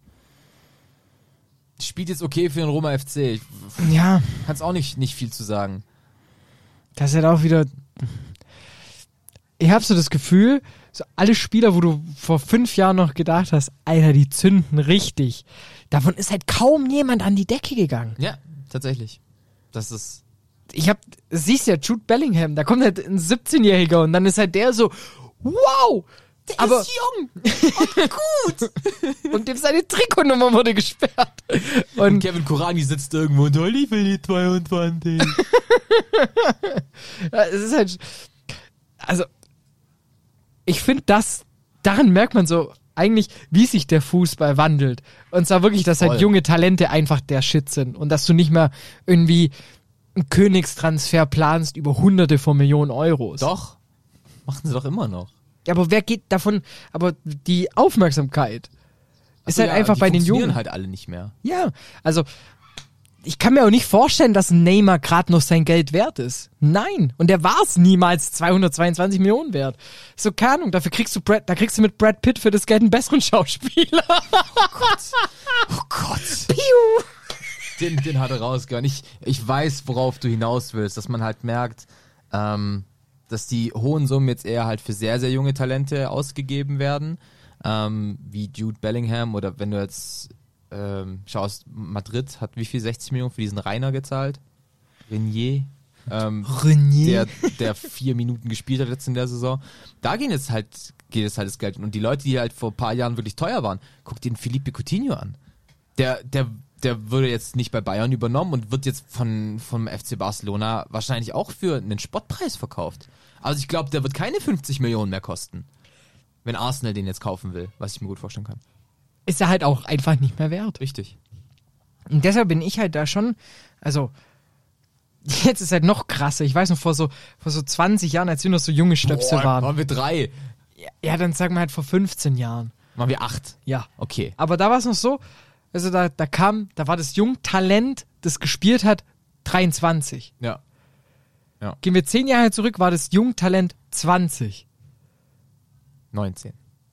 spielt jetzt okay für den Roma FC. Ich ja, kann's auch nicht viel zu sagen. das ist halt auch wieder... Ich habe so das Gefühl, so alle Spieler, wo du vor 5 Jahren noch gedacht hast, Alter, die zünden richtig. Davon ist halt kaum jemand an die Decke gegangen. Ja, tatsächlich. Das ist... Siehst ja, Jude Bellingham, da kommt halt ein 17-Jähriger und dann ist halt der so, wow, aber ist jung und gut. und dem seine Trikotnummer wurde gesperrt. Und Kevin Kurani sitzt irgendwo und ich will die 22. es ist halt, also ich finde daran merkt man so eigentlich, wie sich der Fußball wandelt. Und zwar wirklich, dass halt Voll. junge Talente einfach der Shit sind und dass du nicht mehr irgendwie einen Königstransfer planst über Hunderte von Millionen Euros. Doch, machen sie doch immer noch. Ja, aber wer geht davon, aber die Aufmerksamkeit ist halt einfach bei den Jungen. Die funktionieren halt alle nicht mehr. Ja, also ich kann mir auch nicht vorstellen, dass ein Neymar gerade noch sein Geld wert ist. Nein, und der war es niemals 222 Millionen wert. So, keine Ahnung, dafür kriegst du mit Brad Pitt für das Geld einen besseren Schauspieler. Oh Gott. Piu. Den hat er rausgehauen. Ich weiß, worauf du hinaus willst, dass man halt merkt, dass die hohen Summen jetzt eher halt für sehr, sehr junge Talente ausgegeben werden, wie Jude Bellingham oder wenn du jetzt schaust, Madrid hat wie viel, 60 Millionen für diesen Rainer gezahlt? Renier, der 4 Minuten gespielt hat jetzt in der Saison. Da geht es halt das Geld. Und die Leute, die halt vor ein paar Jahren wirklich teuer waren, guck dir den Felipe Coutinho an. Der würde jetzt nicht bei Bayern übernommen und wird jetzt vom FC Barcelona wahrscheinlich auch für einen Spottpreis verkauft. Also ich glaube, der wird keine 50 Millionen mehr kosten, wenn Arsenal den jetzt kaufen will, was ich mir gut vorstellen kann. Ist er halt auch einfach nicht mehr wert. Richtig. Und deshalb bin ich halt da schon, also jetzt ist halt noch krasser. Ich weiß noch, vor so 20 Jahren, als wir noch so junge Stöpsel waren. Waren wir 3. Ja, dann sagen wir halt vor 15 Jahren. Waren wir 8. Ja. Okay. Aber da war es noch so, also da war das Jungtalent, das gespielt hat, 23. Ja. Gehen wir 10 Jahre zurück, war das Jungtalent 20. 19.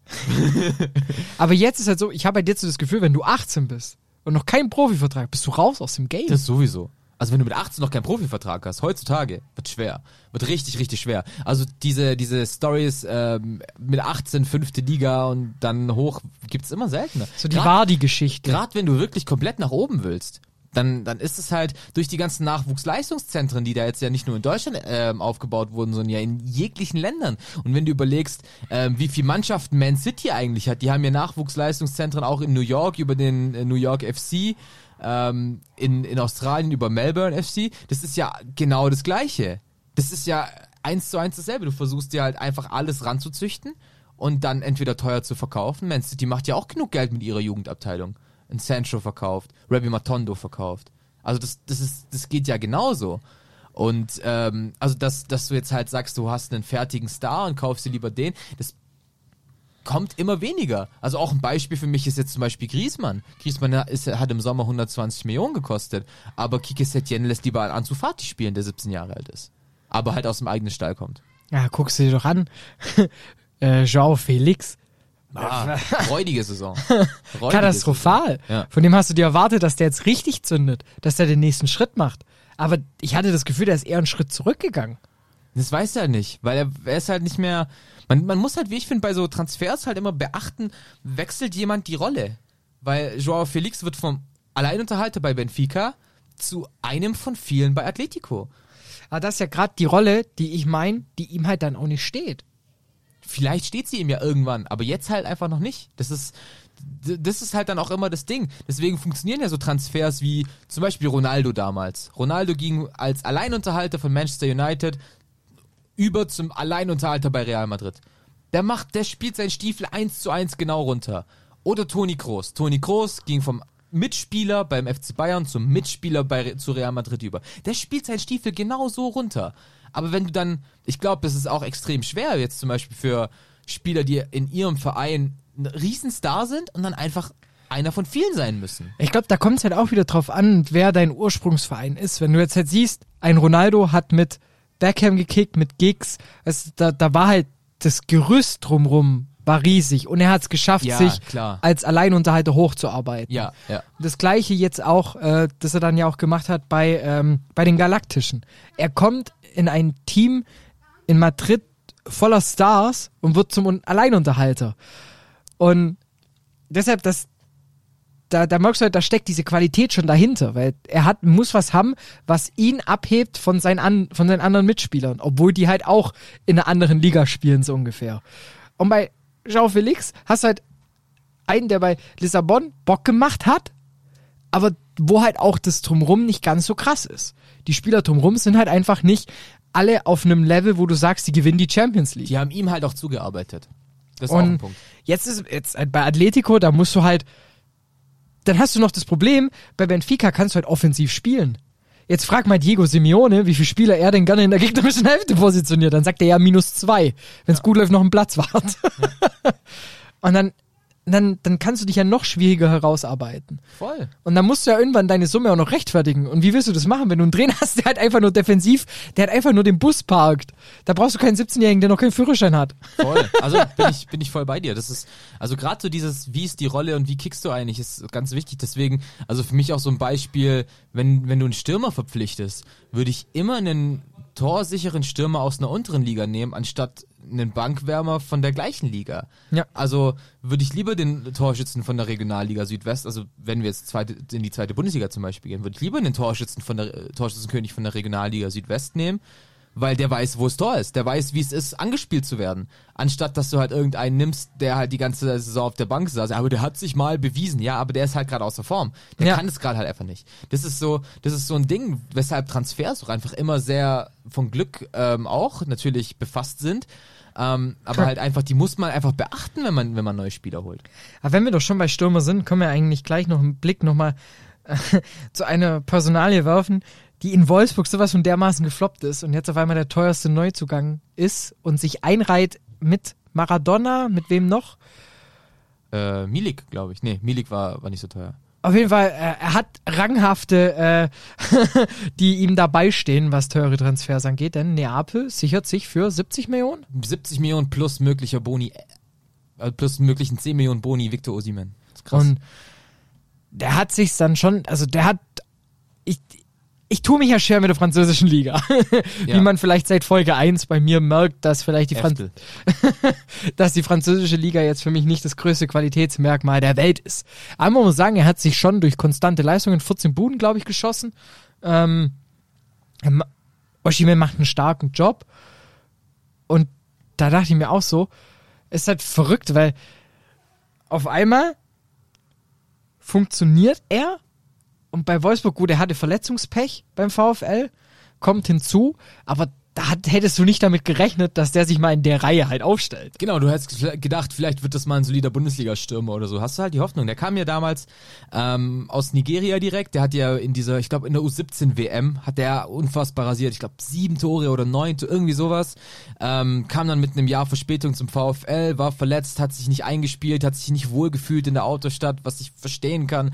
Aber jetzt ist halt so, ich habe halt jetzt so das Gefühl, wenn du 18 bist und noch keinen Profivertrag, bist du raus aus dem Game. Das sowieso. Also wenn du mit 18 noch keinen Profivertrag hast, heutzutage, wird schwer. Wird richtig, richtig schwer. Also diese Stories mit 18, 5. Liga und dann hoch, gibt's immer seltener. So die Vardy-Geschichte. Gerade wenn du wirklich komplett nach oben willst, dann ist es halt durch die ganzen Nachwuchsleistungszentren, die da jetzt ja nicht nur in Deutschland aufgebaut wurden, sondern ja in jeglichen Ländern. Und wenn du überlegst, wie viele Mannschaften Man City eigentlich hat, die haben ja Nachwuchsleistungszentren auch in New York über den New York FC, in Australien über Melbourne FC, das ist ja genau das Gleiche. Das ist ja 1:1 dasselbe. Du versuchst dir halt einfach alles ranzuzüchten und dann entweder teuer zu verkaufen. Man City macht ja auch genug Geld mit ihrer Jugendabteilung. Ein Sancho verkauft, Rabbi Matondo verkauft. Also das geht ja genauso. Und also dass du jetzt halt sagst, du hast einen fertigen Star und kaufst dir lieber den, das kommt immer weniger. Also auch ein Beispiel für mich ist jetzt zum Beispiel Griezmann. Griezmann hat im Sommer 120 Millionen gekostet, aber Quique Setién lässt lieber Ansu Fati spielen, der 17 Jahre alt ist. Aber halt aus dem eigenen Stall kommt. Ja, guckst du dir doch an. João Felix. Räudige Saison. Katastrophal. Ja. Von dem hast du dir erwartet, dass der jetzt richtig zündet, dass der den nächsten Schritt macht. Aber ich hatte das Gefühl, der ist eher einen Schritt zurückgegangen. Das weiß er nicht, weil er ist halt nicht mehr. Man muss halt, wie ich finde, bei so Transfers halt immer beachten, wechselt jemand die Rolle. Weil João Felix wird vom Alleinunterhalter bei Benfica zu einem von vielen bei Atletico. Aber das ist ja gerade die Rolle, die ich meine, die ihm halt dann auch nicht steht. Vielleicht steht sie ihm ja irgendwann, aber jetzt halt einfach noch nicht. Das ist halt dann auch immer das Ding. Deswegen funktionieren ja so Transfers wie zum Beispiel Ronaldo damals. Ronaldo ging als Alleinunterhalter von Manchester United über zum Alleinunterhalter bei Real Madrid. Der spielt seinen Stiefel 1:1 genau runter. Oder Toni Kroos. Toni Kroos ging vom Mitspieler beim FC Bayern zum Mitspieler zu Real Madrid über. Der spielt seinen Stiefel genau so runter. Aber wenn du dann, ich glaube, das ist auch extrem schwer jetzt zum Beispiel für Spieler, die in ihrem Verein ein Riesenstar sind und dann einfach einer von vielen sein müssen. Ich glaube, da kommt es halt auch wieder drauf an, wer dein Ursprungsverein ist. Wenn du jetzt halt siehst, ein Ronaldo hat mit Beckham gekickt, mit Giggs, also da war halt das Gerüst drumrum war riesig und er hat es geschafft, Ja, sich klar. als Alleinunterhalter hochzuarbeiten. Ja. Das Gleiche jetzt auch, das er dann ja auch gemacht hat bei den Galaktischen. Er kommt in ein Team in Madrid voller Stars und wird zum Alleinunterhalter. Und deshalb, da merkst du halt, da steckt diese Qualität schon dahinter, weil er muss was haben, was ihn abhebt von seinen anderen Mitspielern, obwohl die halt auch in einer anderen Liga spielen, so ungefähr. Und bei João Felix, hast halt einen, der bei Lissabon Bock gemacht hat, aber wo halt auch das Drumrum nicht ganz so krass ist. Die Spieler drumrum sind halt einfach nicht alle auf einem Level, wo du sagst, die gewinnen die Champions League. Die haben ihm halt auch zugearbeitet. Das ist auch ein Punkt. Jetzt halt bei Atletico, da musst du halt, dann hast du noch das Problem, bei Benfica kannst du halt offensiv spielen. Jetzt frag mal Diego Simeone, wie viele Spieler er denn gerne in der gegnerischen Hälfte positioniert. Dann sagt er ja -2. Wenn es gut läuft, noch ein Platz wart. Ja. Und dann kannst du dich ja noch schwieriger herausarbeiten. Voll. Und dann musst du ja irgendwann deine Summe auch noch rechtfertigen. Und wie willst du das machen, wenn du einen Trainer hast, der halt einfach nur defensiv, der halt einfach nur den Bus parkt? Da brauchst du keinen 17-Jährigen, der noch keinen Führerschein hat. Voll. Also bin ich voll bei dir. Das ist, also gerade so dieses, wie ist die Rolle und wie kickst du eigentlich, ist ganz wichtig. Deswegen, also für mich auch so ein Beispiel, wenn du einen Stürmer verpflichtest, würde ich immer einen torsicheren Stürmer aus einer unteren Liga nehmen, anstatt einen Bankwärmer von der gleichen Liga. Ja. Also würde ich lieber den Torschützen von der Regionalliga Südwest, also wenn wir jetzt in die zweite Bundesliga zum Beispiel gehen, würde ich lieber den Torschützenkönig von der Regionalliga Südwest nehmen, weil der weiß, wo das Tor ist. Der weiß, wie es ist, angespielt zu werden. Anstatt, dass du halt irgendeinen nimmst, der halt die ganze Saison auf der Bank saß. Aber der hat sich mal bewiesen. Ja, aber der ist halt gerade außer Form. Der kann es gerade halt einfach nicht. Das ist so ein Ding, weshalb Transfers auch einfach immer sehr von Glück auch natürlich befasst sind. Aber halt einfach, die muss man einfach beachten, wenn man neue Spieler holt. Aber wenn wir doch schon bei Stürmer sind, können wir eigentlich gleich noch einen Blick nochmal zu einer Personalie werfen, die in Wolfsburg sowas von dermaßen gefloppt ist und jetzt auf einmal der teuerste Neuzugang ist und sich einreiht mit Maradona, mit wem noch? Milik, glaube ich. Nee, Milik war nicht so teuer. Auf jeden Fall, er hat ranghafte, die ihm dabei stehen, was teure Transfers angeht, denn Neapel sichert sich für 70 Millionen? 70 Millionen plus möglicher Boni, plus möglichen 10 Millionen Boni Victor Osimhen. Das ist krass. Und der hat sich's dann schon, also der hat, ich tue mich ja schwer mit der französischen Liga. Wie man vielleicht seit Folge 1 bei mir merkt, dass vielleicht dass die französische Liga jetzt für mich nicht das größte Qualitätsmerkmal der Welt ist. Aber man muss sagen, er hat sich schon durch konstante Leistungen 14 Buden, glaube ich, geschossen. Osimhen macht einen starken Job. Und da dachte ich mir auch so, ist halt verrückt, weil auf einmal funktioniert er. Und bei Wolfsburg, gut, er hatte Verletzungspech beim VfL, kommt hinzu, aber da hättest du nicht damit gerechnet, dass der sich mal in der Reihe halt aufstellt. Genau, du hättest gedacht, vielleicht wird das mal ein solider Bundesliga-Stürmer oder so. Hast du halt die Hoffnung. Der kam ja damals aus Nigeria direkt, der hat ja in dieser, ich glaube in der U17 WM, hat der unfassbar rasiert, ich glaube 7 Tore oder 9, irgendwie sowas. Kam dann mit einem Jahr Verspätung zum VfL, war verletzt, hat sich nicht eingespielt, hat sich nicht wohlgefühlt in der Autostadt, was ich verstehen kann.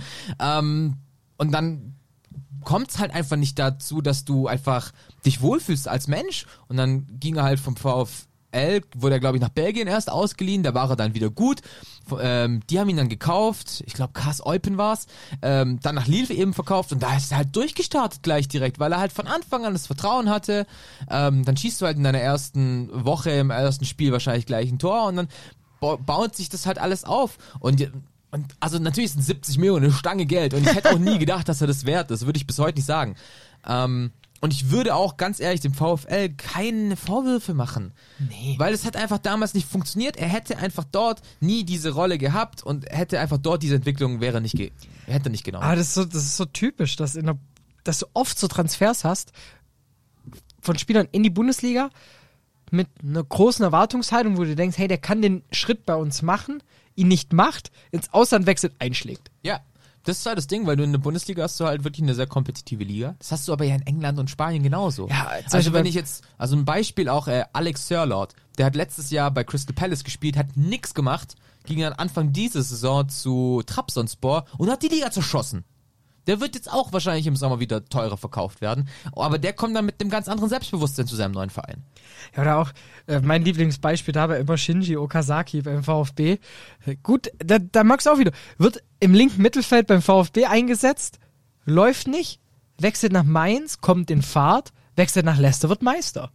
Und dann kommt es halt einfach nicht dazu, dass du einfach dich wohlfühlst als Mensch. Und dann ging er halt vom VfL, wurde er glaube ich nach Belgien erst ausgeliehen, da war er dann wieder gut. Die haben ihn dann gekauft, ich glaube KS Eupen war's, dann nach Lille eben verkauft und da ist er halt durchgestartet gleich direkt, weil er halt von Anfang an das Vertrauen hatte. Dann schießt du halt in deiner ersten Woche, im ersten Spiel wahrscheinlich gleich ein Tor und dann baut sich das halt alles auf. Und also natürlich sind 70 Millionen eine Stange Geld und ich hätte auch nie gedacht, dass er das wert ist, würde ich bis heute nicht sagen. Und ich würde auch ganz ehrlich dem VfL keine Vorwürfe machen. Nee. Weil es hat einfach damals nicht funktioniert. Er hätte einfach dort nie diese Rolle gehabt und hätte einfach dort diese Entwicklung hätte nicht genommen. Aber das ist so typisch, dass du oft so Transfers hast von Spielern in die Bundesliga mit einer großen Erwartungshaltung, wo du denkst, hey, der kann den Schritt bei uns machen, ihn nicht macht, ins Ausland wechselt, einschlägt. Ja, das ist halt das Ding, weil du in der Bundesliga hast du halt wirklich eine sehr kompetitive Liga. Das hast du aber ja in England und Spanien genauso. Ja, also wenn ich jetzt, also ein Beispiel auch, Alex Sørloth, der hat letztes Jahr bei Crystal Palace gespielt, hat nix gemacht, ging dann Anfang dieser Saison zu Trabzonspor und hat die Liga zerschossen. Der wird jetzt auch wahrscheinlich im Sommer wieder teurer verkauft werden. Aber der kommt dann mit einem ganz anderen Selbstbewusstsein zu seinem neuen Verein. Ja, oder auch mein Lieblingsbeispiel dabei immer Shinji Okazaki beim VfB. Gut, da magst du auch wieder. Wird im linken Mittelfeld beim VfB eingesetzt, läuft nicht, wechselt nach Mainz, kommt in Fahrt, wechselt nach Leicester, wird Meister.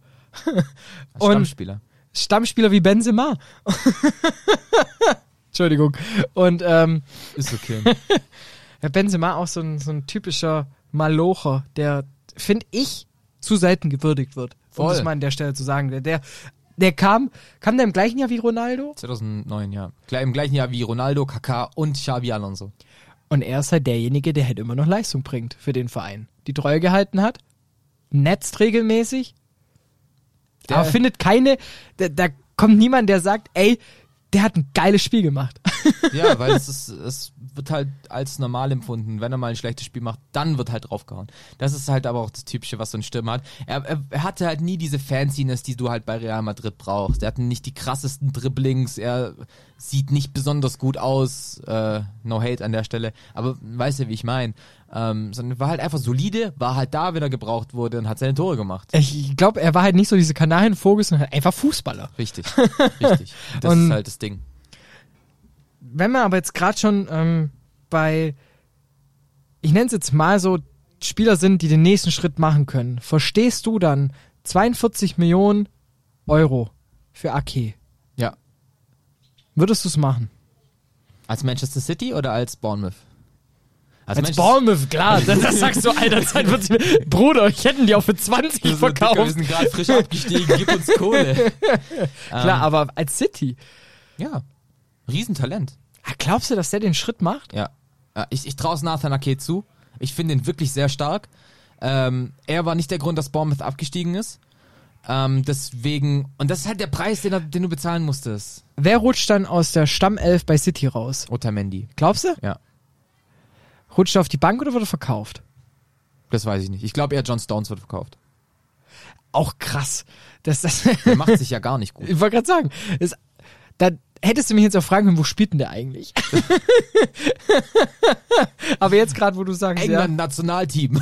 Stammspieler wie Benzema. Entschuldigung. Und ist okay. Benzema auch so ein typischer Malocher, der, finde ich, zu selten gewürdigt wird. Um das mal an der Stelle zu sagen. Der Der kam der im gleichen Jahr wie Ronaldo? 2009, ja. Im gleichen Jahr wie Ronaldo, Kaká und Xabi Alonso. Und er ist halt derjenige, der halt immer noch Leistung bringt für den Verein. Die Treue gehalten hat, netzt regelmäßig, aber findet da kommt niemand, der sagt, ey, der hat ein geiles Spiel gemacht. Ja, weil es wird halt als normal empfunden. Wenn er mal ein schlechtes Spiel macht, dann wird halt draufgehauen. Das ist halt aber auch das Typische, was so ein Stürmer hat. Er hatte halt nie diese Fanciness, die du halt bei Real Madrid brauchst. Er hatte nicht die krassesten Dribblings, er sieht nicht besonders gut aus, no hate an der Stelle, aber weißt du, wie ich meine? Sondern war halt einfach solide, war halt da, wenn er gebraucht wurde und hat seine Tore gemacht. Ich glaube, er war halt nicht so diese Kanarienvogel, sondern halt einfach Fußballer. Richtig. Das ist halt das Ding. Wenn wir aber jetzt gerade schon bei, ich nenne es jetzt mal so, Spieler sind, die den nächsten Schritt machen können, verstehst du dann 42 Millionen Euro für Ake? Ja. Würdest du es machen? Als Manchester City oder als Bournemouth? Als Bournemouth, klar. Das sagst du, Alter, 42 Bruder, ich hätte die auch für 20 verkauft. Wir sind gerade frisch abgestiegen, gib uns Kohle. Klar, aber als City. Ja, Riesentalent. Glaubst du, dass der den Schritt macht? Ja. Ich traue es Nathan Ake zu. Ich finde ihn wirklich sehr stark. Er war nicht der Grund, dass Bournemouth abgestiegen ist. Deswegen, und das ist halt der Preis, den du bezahlen musstest. Wer rutscht dann aus der Stammelf bei City raus? Otamendi. Glaubst du? Ja. Rutscht er auf die Bank oder wird er verkauft? Das weiß ich nicht. Ich glaube eher John Stones wird verkauft. Auch krass. Der macht sich ja gar nicht gut. Ich wollte gerade sagen, da hättest du mich jetzt auch fragen können, wo spielt denn der eigentlich? Aber jetzt gerade, wo du sagst, England Nationalteam.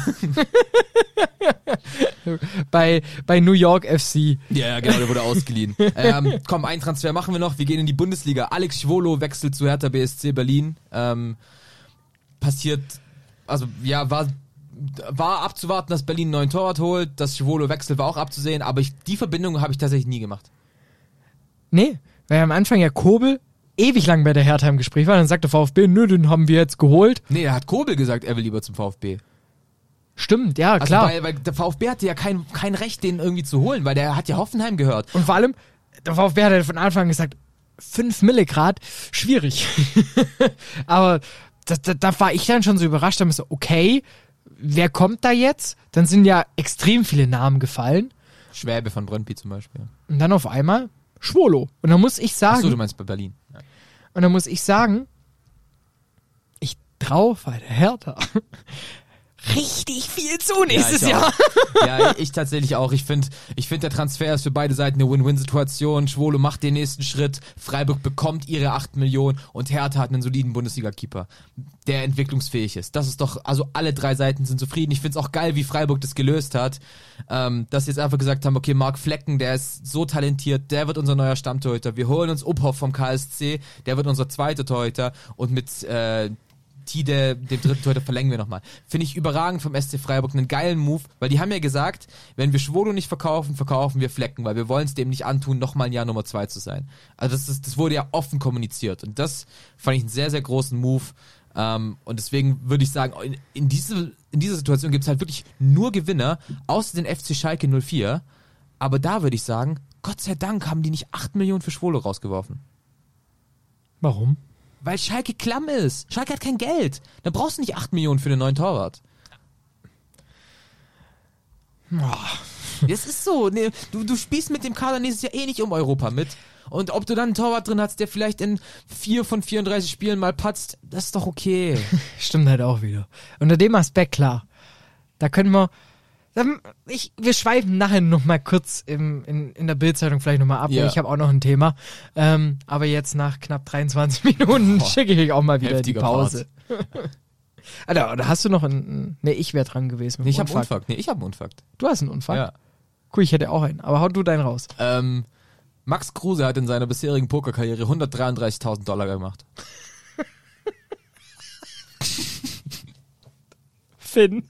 bei New York FC. Ja, genau, der wurde ausgeliehen. Komm, einen Transfer machen wir noch. Wir gehen in die Bundesliga. Alex Schwolo wechselt zu Hertha BSC Berlin. Passiert, also ja, war abzuwarten, dass Berlin einen neuen Torwart holt. Dass Schwolo wechselt, war auch abzusehen. Aber die Verbindung habe ich tatsächlich nie gemacht. Nee, weil am Anfang ja Kobel ewig lang bei der Hertha im Gespräch war. Dann sagt der VfB, nö, den haben wir jetzt geholt. Nee, er hat Kobel gesagt, er will lieber zum VfB. Stimmt, ja, also klar. Weil der VfB hatte ja kein Recht, den irgendwie zu holen, weil der hat ja Hoffenheim gehört. Und vor allem, der VfB hat ja von Anfang an gesagt, 5 Milligrad, schwierig. Aber da war ich dann schon so überrascht, da so, okay, wer kommt da jetzt? Dann sind ja extrem viele Namen gefallen. Schwäbe von Brøndby zum Beispiel. Und dann auf einmal Schwolo. Und dann muss ich sagen... Achso, du meinst bei Berlin. Ja. Und dann muss ich sagen, ich traue bei der Hertha richtig viel zu nächstes Jahr. Ja, ich tatsächlich auch. Ich finde, der Transfer ist für beide Seiten eine Win-Win-Situation. Schwolo macht den nächsten Schritt. Freiburg bekommt ihre 8 Millionen und Hertha hat einen soliden Bundesliga-Keeper, der entwicklungsfähig ist. Das ist doch, also alle 3 Seiten sind zufrieden. Ich finde es auch geil, wie Freiburg das gelöst hat. Dass sie jetzt einfach gesagt haben, okay, Marc Flecken, der ist so talentiert, der wird unser neuer Stammtorhüter. Wir holen uns Uphoff vom KSC, der wird unser zweiter Torhüter und mit Tide, dem dritten Torhüter, verlängern wir nochmal. Finde ich überragend vom SC Freiburg, einen geilen Move, weil die haben ja gesagt, wenn wir Schwolo nicht verkaufen, verkaufen wir Flecken, weil wir wollen es dem nicht antun, nochmal ein Jahr Nummer 2 zu sein. Also das wurde ja offen kommuniziert und das fand ich einen sehr, sehr großen Move. Und deswegen würde ich sagen, in dieser Situation gibt es halt wirklich nur Gewinner, außer den FC Schalke 04. Aber da würde ich sagen, Gott sei Dank haben die nicht 8 Millionen für Schwolo rausgeworfen. Warum? Weil Schalke klamm ist. Schalke hat kein Geld. Da brauchst du nicht 8 Millionen für den neuen Torwart. Das ist so. Nee, du spielst mit dem Kader nächstes Jahr eh nicht um Europa mit. Und ob du dann einen Torwart drin hast, der vielleicht in 4 von 34 Spielen mal patzt, das ist doch okay. Stimmt halt auch wieder. Unter dem Aspekt, klar. Da können wir... wir schweifen nachher noch mal kurz in der Bild-Zeitung vielleicht noch mal ab, weil ich habe auch noch ein Thema. Aber jetzt nach knapp 23 Minuten schicke ich auch mal wieder die Pause. Alter, oder hast du noch einen... Nee, ich wäre dran gewesen. Nee, ich habe einen Unfakt. Nee, ich habe einen Unfakt. Du hast einen Unfakt? Ja. Cool, ich hätte auch einen. Aber hau du deinen raus. Max Kruse hat in seiner bisherigen Pokerkarriere $133.000 gemacht. Finn.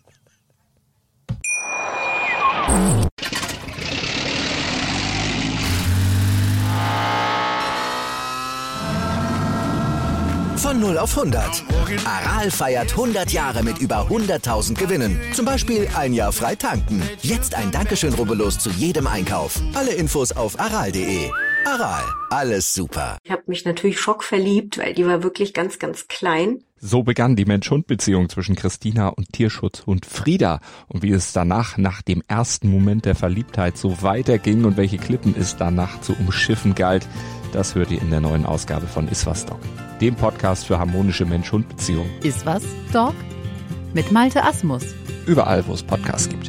Von 0 0 auf 100. Aral feiert 100 Jahre mit über 100.000 Gewinnen. Zum Beispiel ein Jahr frei tanken. Jetzt ein Dankeschön, rubbellos zu jedem Einkauf. Alle Infos auf aral.de. Aral, alles super. Ich habe mich natürlich schockverliebt, weil die war wirklich ganz, ganz klein. So begann die Mensch-Hund-Beziehung zwischen Christina und Tierschutzhund Frieda. Und wie es danach, nach dem ersten Moment der Verliebtheit, so weiterging und welche Klippen es danach zu umschiffen galt, das hört ihr in der neuen Ausgabe von Iswas Dog, dem Podcast für harmonische Mensch-Hund-Beziehungen. Iswas Dog mit Malte Asmus. Überall, wo es Podcasts gibt.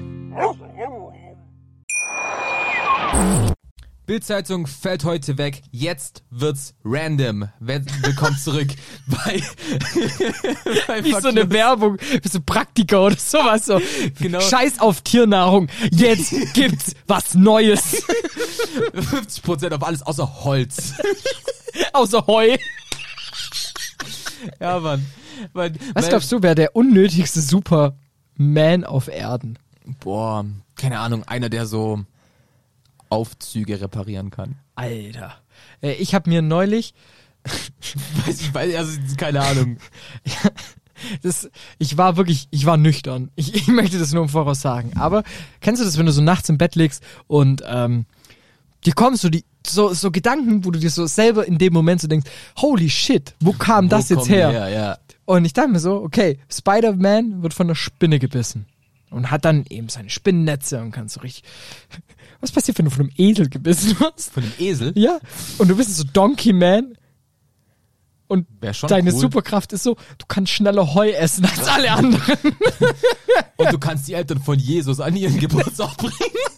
Bild-Zeitung fällt heute weg. Jetzt wird's random. Willkommen zurück bei Wie so eine Werbung für so Praktika oder sowas. So. Genau. Scheiß auf Tiernahrung. Jetzt gibt's was Neues. 50% auf alles außer Holz. Außer Heu. Ja, Mann. Was glaubst du, wäre der unnötigste Superman auf Erden? Boah, keine Ahnung. Einer, der so Aufzüge reparieren kann. Alter. Ich habe mir neulich... Keine Ahnung. Ich war nüchtern. Ich möchte das nur im Voraus sagen. Aber kennst du das, wenn du so nachts im Bett liegst und dir kommen so Gedanken, wo du dir so selber in dem Moment so denkst, holy shit, wo kam das jetzt her? Ja. Und ich dachte mir so, okay, Spider-Man wird von einer Spinne gebissen. Und hat dann eben seine Spinnennetze und kann so richtig... Was passiert, wenn du von einem Esel gebissen wirst? Von einem Esel? Ja. Und du bist so Donkey Man. Und deine cool. Superkraft ist so, du kannst schneller Heu essen als alle anderen. Und du kannst die Eltern von Jesus an ihren Geburtstag bringen.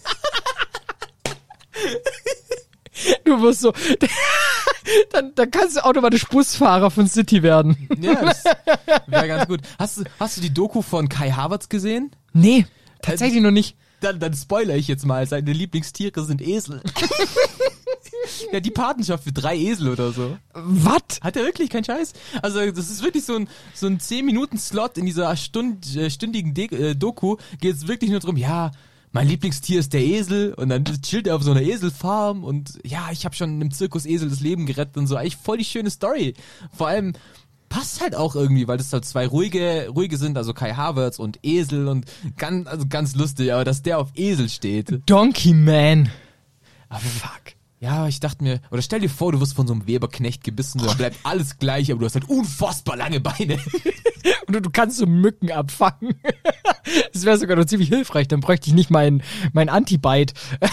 Du wirst so... Dann kannst du automatisch Busfahrer von City werden. Ja, das wäre ganz gut. Hast du die Doku von Kai Havertz gesehen? Nee, tatsächlich noch nicht. Dann spoilere ich jetzt mal. Seine Lieblingstiere sind Esel. Ja, die Patenschaft für 3 Esel oder so. Was? Hat er wirklich, kein Scheiß? Also das ist wirklich so ein 10-Minuten-Slot in dieser stündigen Doku. Geht es wirklich nur darum, ja, mein Lieblingstier ist der Esel und dann chillt er auf so einer Eselfarm und ja, ich habe schon einem Zirkusesel das Leben gerettet und so. Eigentlich voll die schöne Story. Vor allem passt halt auch irgendwie, weil das halt 2 ruhige sind, also Kai Havertz und Esel und ganz lustig, aber dass der auf Esel steht. Donkey Man. Ah, fuck. Ja, ich dachte mir, oder stell dir vor, du wirst von so einem Weberknecht gebissen, da bleibt alles gleich, aber du hast halt unfassbar lange Beine. Und du kannst so Mücken abfangen. Das wäre sogar noch ziemlich hilfreich, dann bräuchte ich nicht mein Anti-Bite.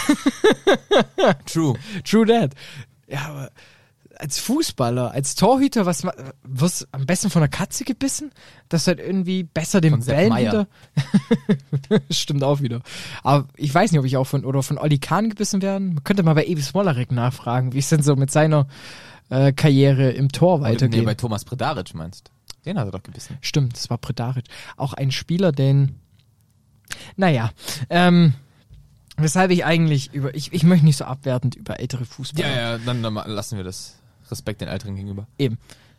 True that. Ja, aber als Fußballer, als Torhüter, wirst du am besten von einer Katze gebissen? Das halt irgendwie besser den Bällen hinter... Stimmt auch wieder. Aber ich weiß nicht, ob ich auch von Olli Kahn gebissen werden. Man könnte mal bei Ebi Smolarek nachfragen, wie es denn so mit seiner Karriere im Tor weitergeht. Nee, bei Thomas Predaric meinst. Den hat er doch gebissen. Stimmt, das war Predaric. Auch ein Spieler, den... Naja, weshalb ich eigentlich ich möchte nicht so abwertend über ältere Fußballer. Ja, dann lassen wir das. Respekt den Älteren gegenüber. Eben.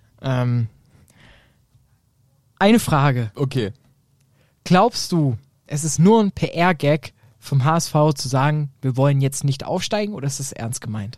Eine Frage. Okay. Glaubst du, es ist nur ein PR-Gag vom HSV zu sagen, wir wollen jetzt nicht aufsteigen, oder ist das ernst gemeint?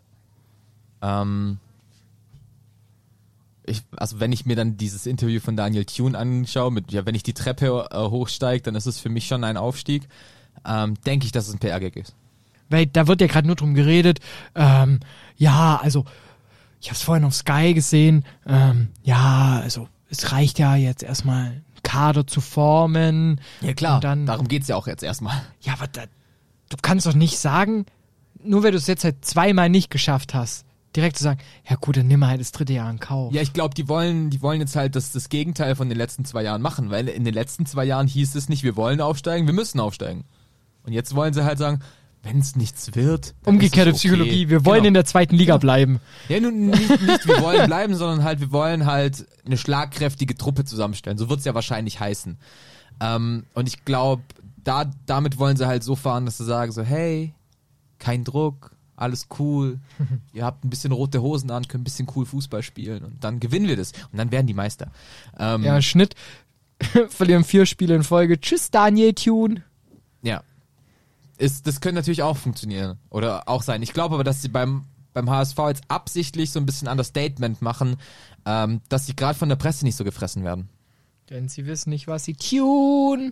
Wenn ich mir dann dieses Interview von Daniel Thune anschaue, wenn ich die Treppe hochsteige, dann ist es für mich schon ein Aufstieg. Denke ich, dass es ein PR-Gag ist. Weil da wird ja gerade nur drum geredet, also ich habe es vorhin auf Sky gesehen, also es reicht ja jetzt erstmal einen Kader zu formen. Ja klar, und dann, darum geht's ja auch jetzt erstmal. Ja, aber du kannst doch nicht sagen, nur weil du es jetzt halt 2-mal nicht geschafft hast, direkt zu sagen, ja gut, dann nimm halt das 3. Jahr in Kauf. Ja, ich glaube, die wollen jetzt halt das Gegenteil von den letzten 2 Jahren machen, weil in den letzten 2 Jahren hieß es nicht, wir wollen aufsteigen, wir müssen aufsteigen. Und jetzt wollen sie halt sagen, wenn es nichts wird, dann umgekehrte ist es okay. Psychologie, wir wollen in der 2. Liga bleiben. Ja, nun nicht wir wollen bleiben, sondern halt, wir wollen halt eine schlagkräftige Truppe zusammenstellen. So wird's ja wahrscheinlich heißen. Und ich glaube, damit wollen sie halt so fahren, dass sie sagen so, hey, kein Druck, alles cool, ihr habt ein bisschen rote Hosen an, könnt ein bisschen cool Fußball spielen und dann gewinnen wir das und dann werden die Meister. Ja, Schnitt, verlieren 4 Spiele in Folge. Tschüss, Daniel Thune. Ja. Das könnte natürlich auch funktionieren oder auch sein. Ich glaube aber, dass sie beim beim HSV jetzt absichtlich so ein bisschen Understatement machen, dass sie gerade von der Presse nicht so gefressen werden. Denn sie wissen nicht, was sie tun.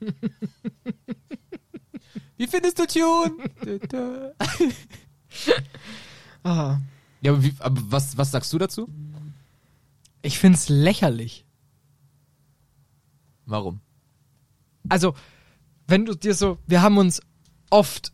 Wie findest du Tune? Ah. Ja, aber was sagst du dazu? Ich find's lächerlich. Warum? Also, wenn du dir so, wir haben uns oft,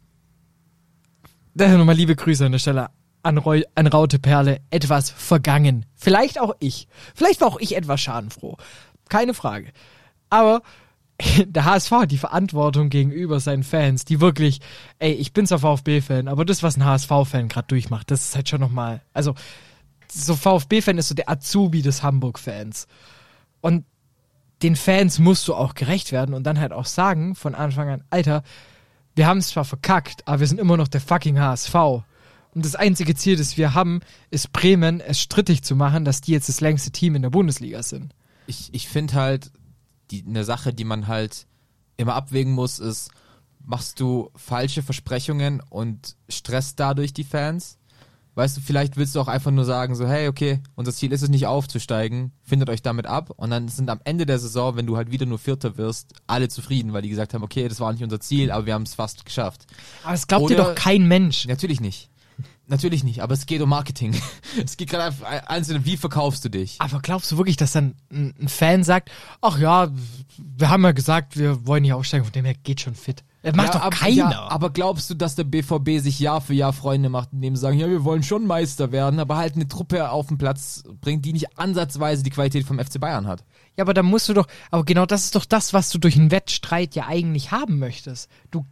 daher nochmal liebe Grüße an der Stelle an Raute Perle, etwas vergangen. Vielleicht auch ich. Vielleicht war auch ich etwas schadenfroh. Keine Frage. Aber der HSV hat die Verantwortung gegenüber seinen Fans, die wirklich, ich bin zwar VfB-Fan, aber das, was ein HSV-Fan gerade durchmacht, das ist halt schon nochmal, also so VfB-Fan ist so der Azubi des Hamburg-Fans. Und den Fans musst du auch gerecht werden und dann halt auch sagen von Anfang an, Alter, wir haben es zwar verkackt, aber wir sind immer noch der fucking HSV. Und das einzige Ziel, das wir haben, ist Bremen es strittig zu machen, dass die jetzt das längste Team in der Bundesliga sind. Ich finde halt, eine Sache, die man halt immer abwägen muss, ist, machst du falsche Versprechungen und stresst dadurch die Fans? Weißt du, vielleicht willst du auch einfach nur sagen, so, hey, okay, unser Ziel ist es nicht aufzusteigen, findet euch damit ab und dann sind am Ende der Saison, wenn du halt wieder nur Vierter wirst, alle zufrieden, weil die gesagt haben, okay, das war nicht unser Ziel, aber wir haben es fast geschafft. Aber das glaubt dir doch kein Mensch. Natürlich nicht. Natürlich nicht, aber es geht um Marketing. Es geht gerade einzeln, wie verkaufst du dich? Aber glaubst du wirklich, dass dann ein Fan sagt, ach ja, wir haben ja gesagt, wir wollen nicht aufsteigen, von dem her geht schon fit. Das macht doch keiner. Ja, aber glaubst du, dass der BVB sich Jahr für Jahr Freunde macht, indem sie sagen, ja, wir wollen schon Meister werden, aber halt eine Truppe auf den Platz bringt, die nicht ansatzweise die Qualität vom FC Bayern hat? Ja, aber da musst du doch, aber genau das ist doch das, was du durch einen Wettstreit ja eigentlich haben möchtest. Du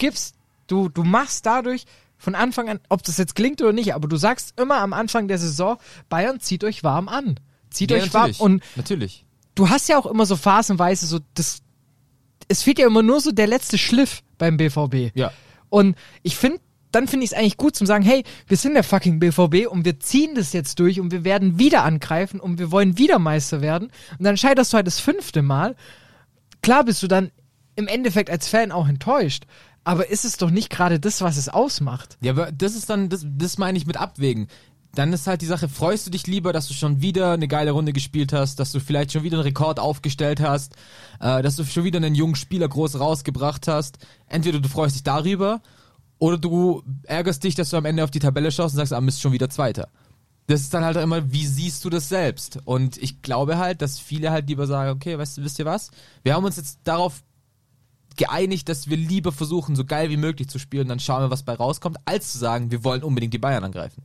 machst dadurch von Anfang an, ob das jetzt gelingt oder nicht, aber du sagst immer am Anfang der Saison, Bayern, zieht euch warm an. Zieht euch warm. Und natürlich. Du hast ja auch immer so phasenweise so, es fehlt ja immer nur so der letzte Schliff beim BVB. Ja. Und dann finde ich es eigentlich gut zum sagen, hey, wir sind der fucking BVB und wir ziehen das jetzt durch und wir werden wieder angreifen und wir wollen wieder Meister werden. Und dann scheiterst du halt das 5. Mal. Klar bist du dann im Endeffekt als Fan auch enttäuscht. Aber ist es doch nicht gerade das, was es ausmacht? Ja, aber das ist dann, das meine ich mit Abwägen. Dann ist halt die Sache, freust du dich lieber, dass du schon wieder eine geile Runde gespielt hast, dass du vielleicht schon wieder einen Rekord aufgestellt hast, dass du schon wieder einen jungen Spieler groß rausgebracht hast. Entweder du freust dich darüber oder du ärgerst dich, dass du am Ende auf die Tabelle schaust und sagst, Mist, schon wieder Zweiter. Das ist dann halt immer, wie siehst du das selbst? Und ich glaube halt, dass viele halt lieber sagen, okay, wisst ihr was? Wir haben uns jetzt darauf geeinigt, dass wir lieber versuchen, so geil wie möglich zu spielen, dann schauen wir, was bei rauskommt, als zu sagen, wir wollen unbedingt die Bayern angreifen.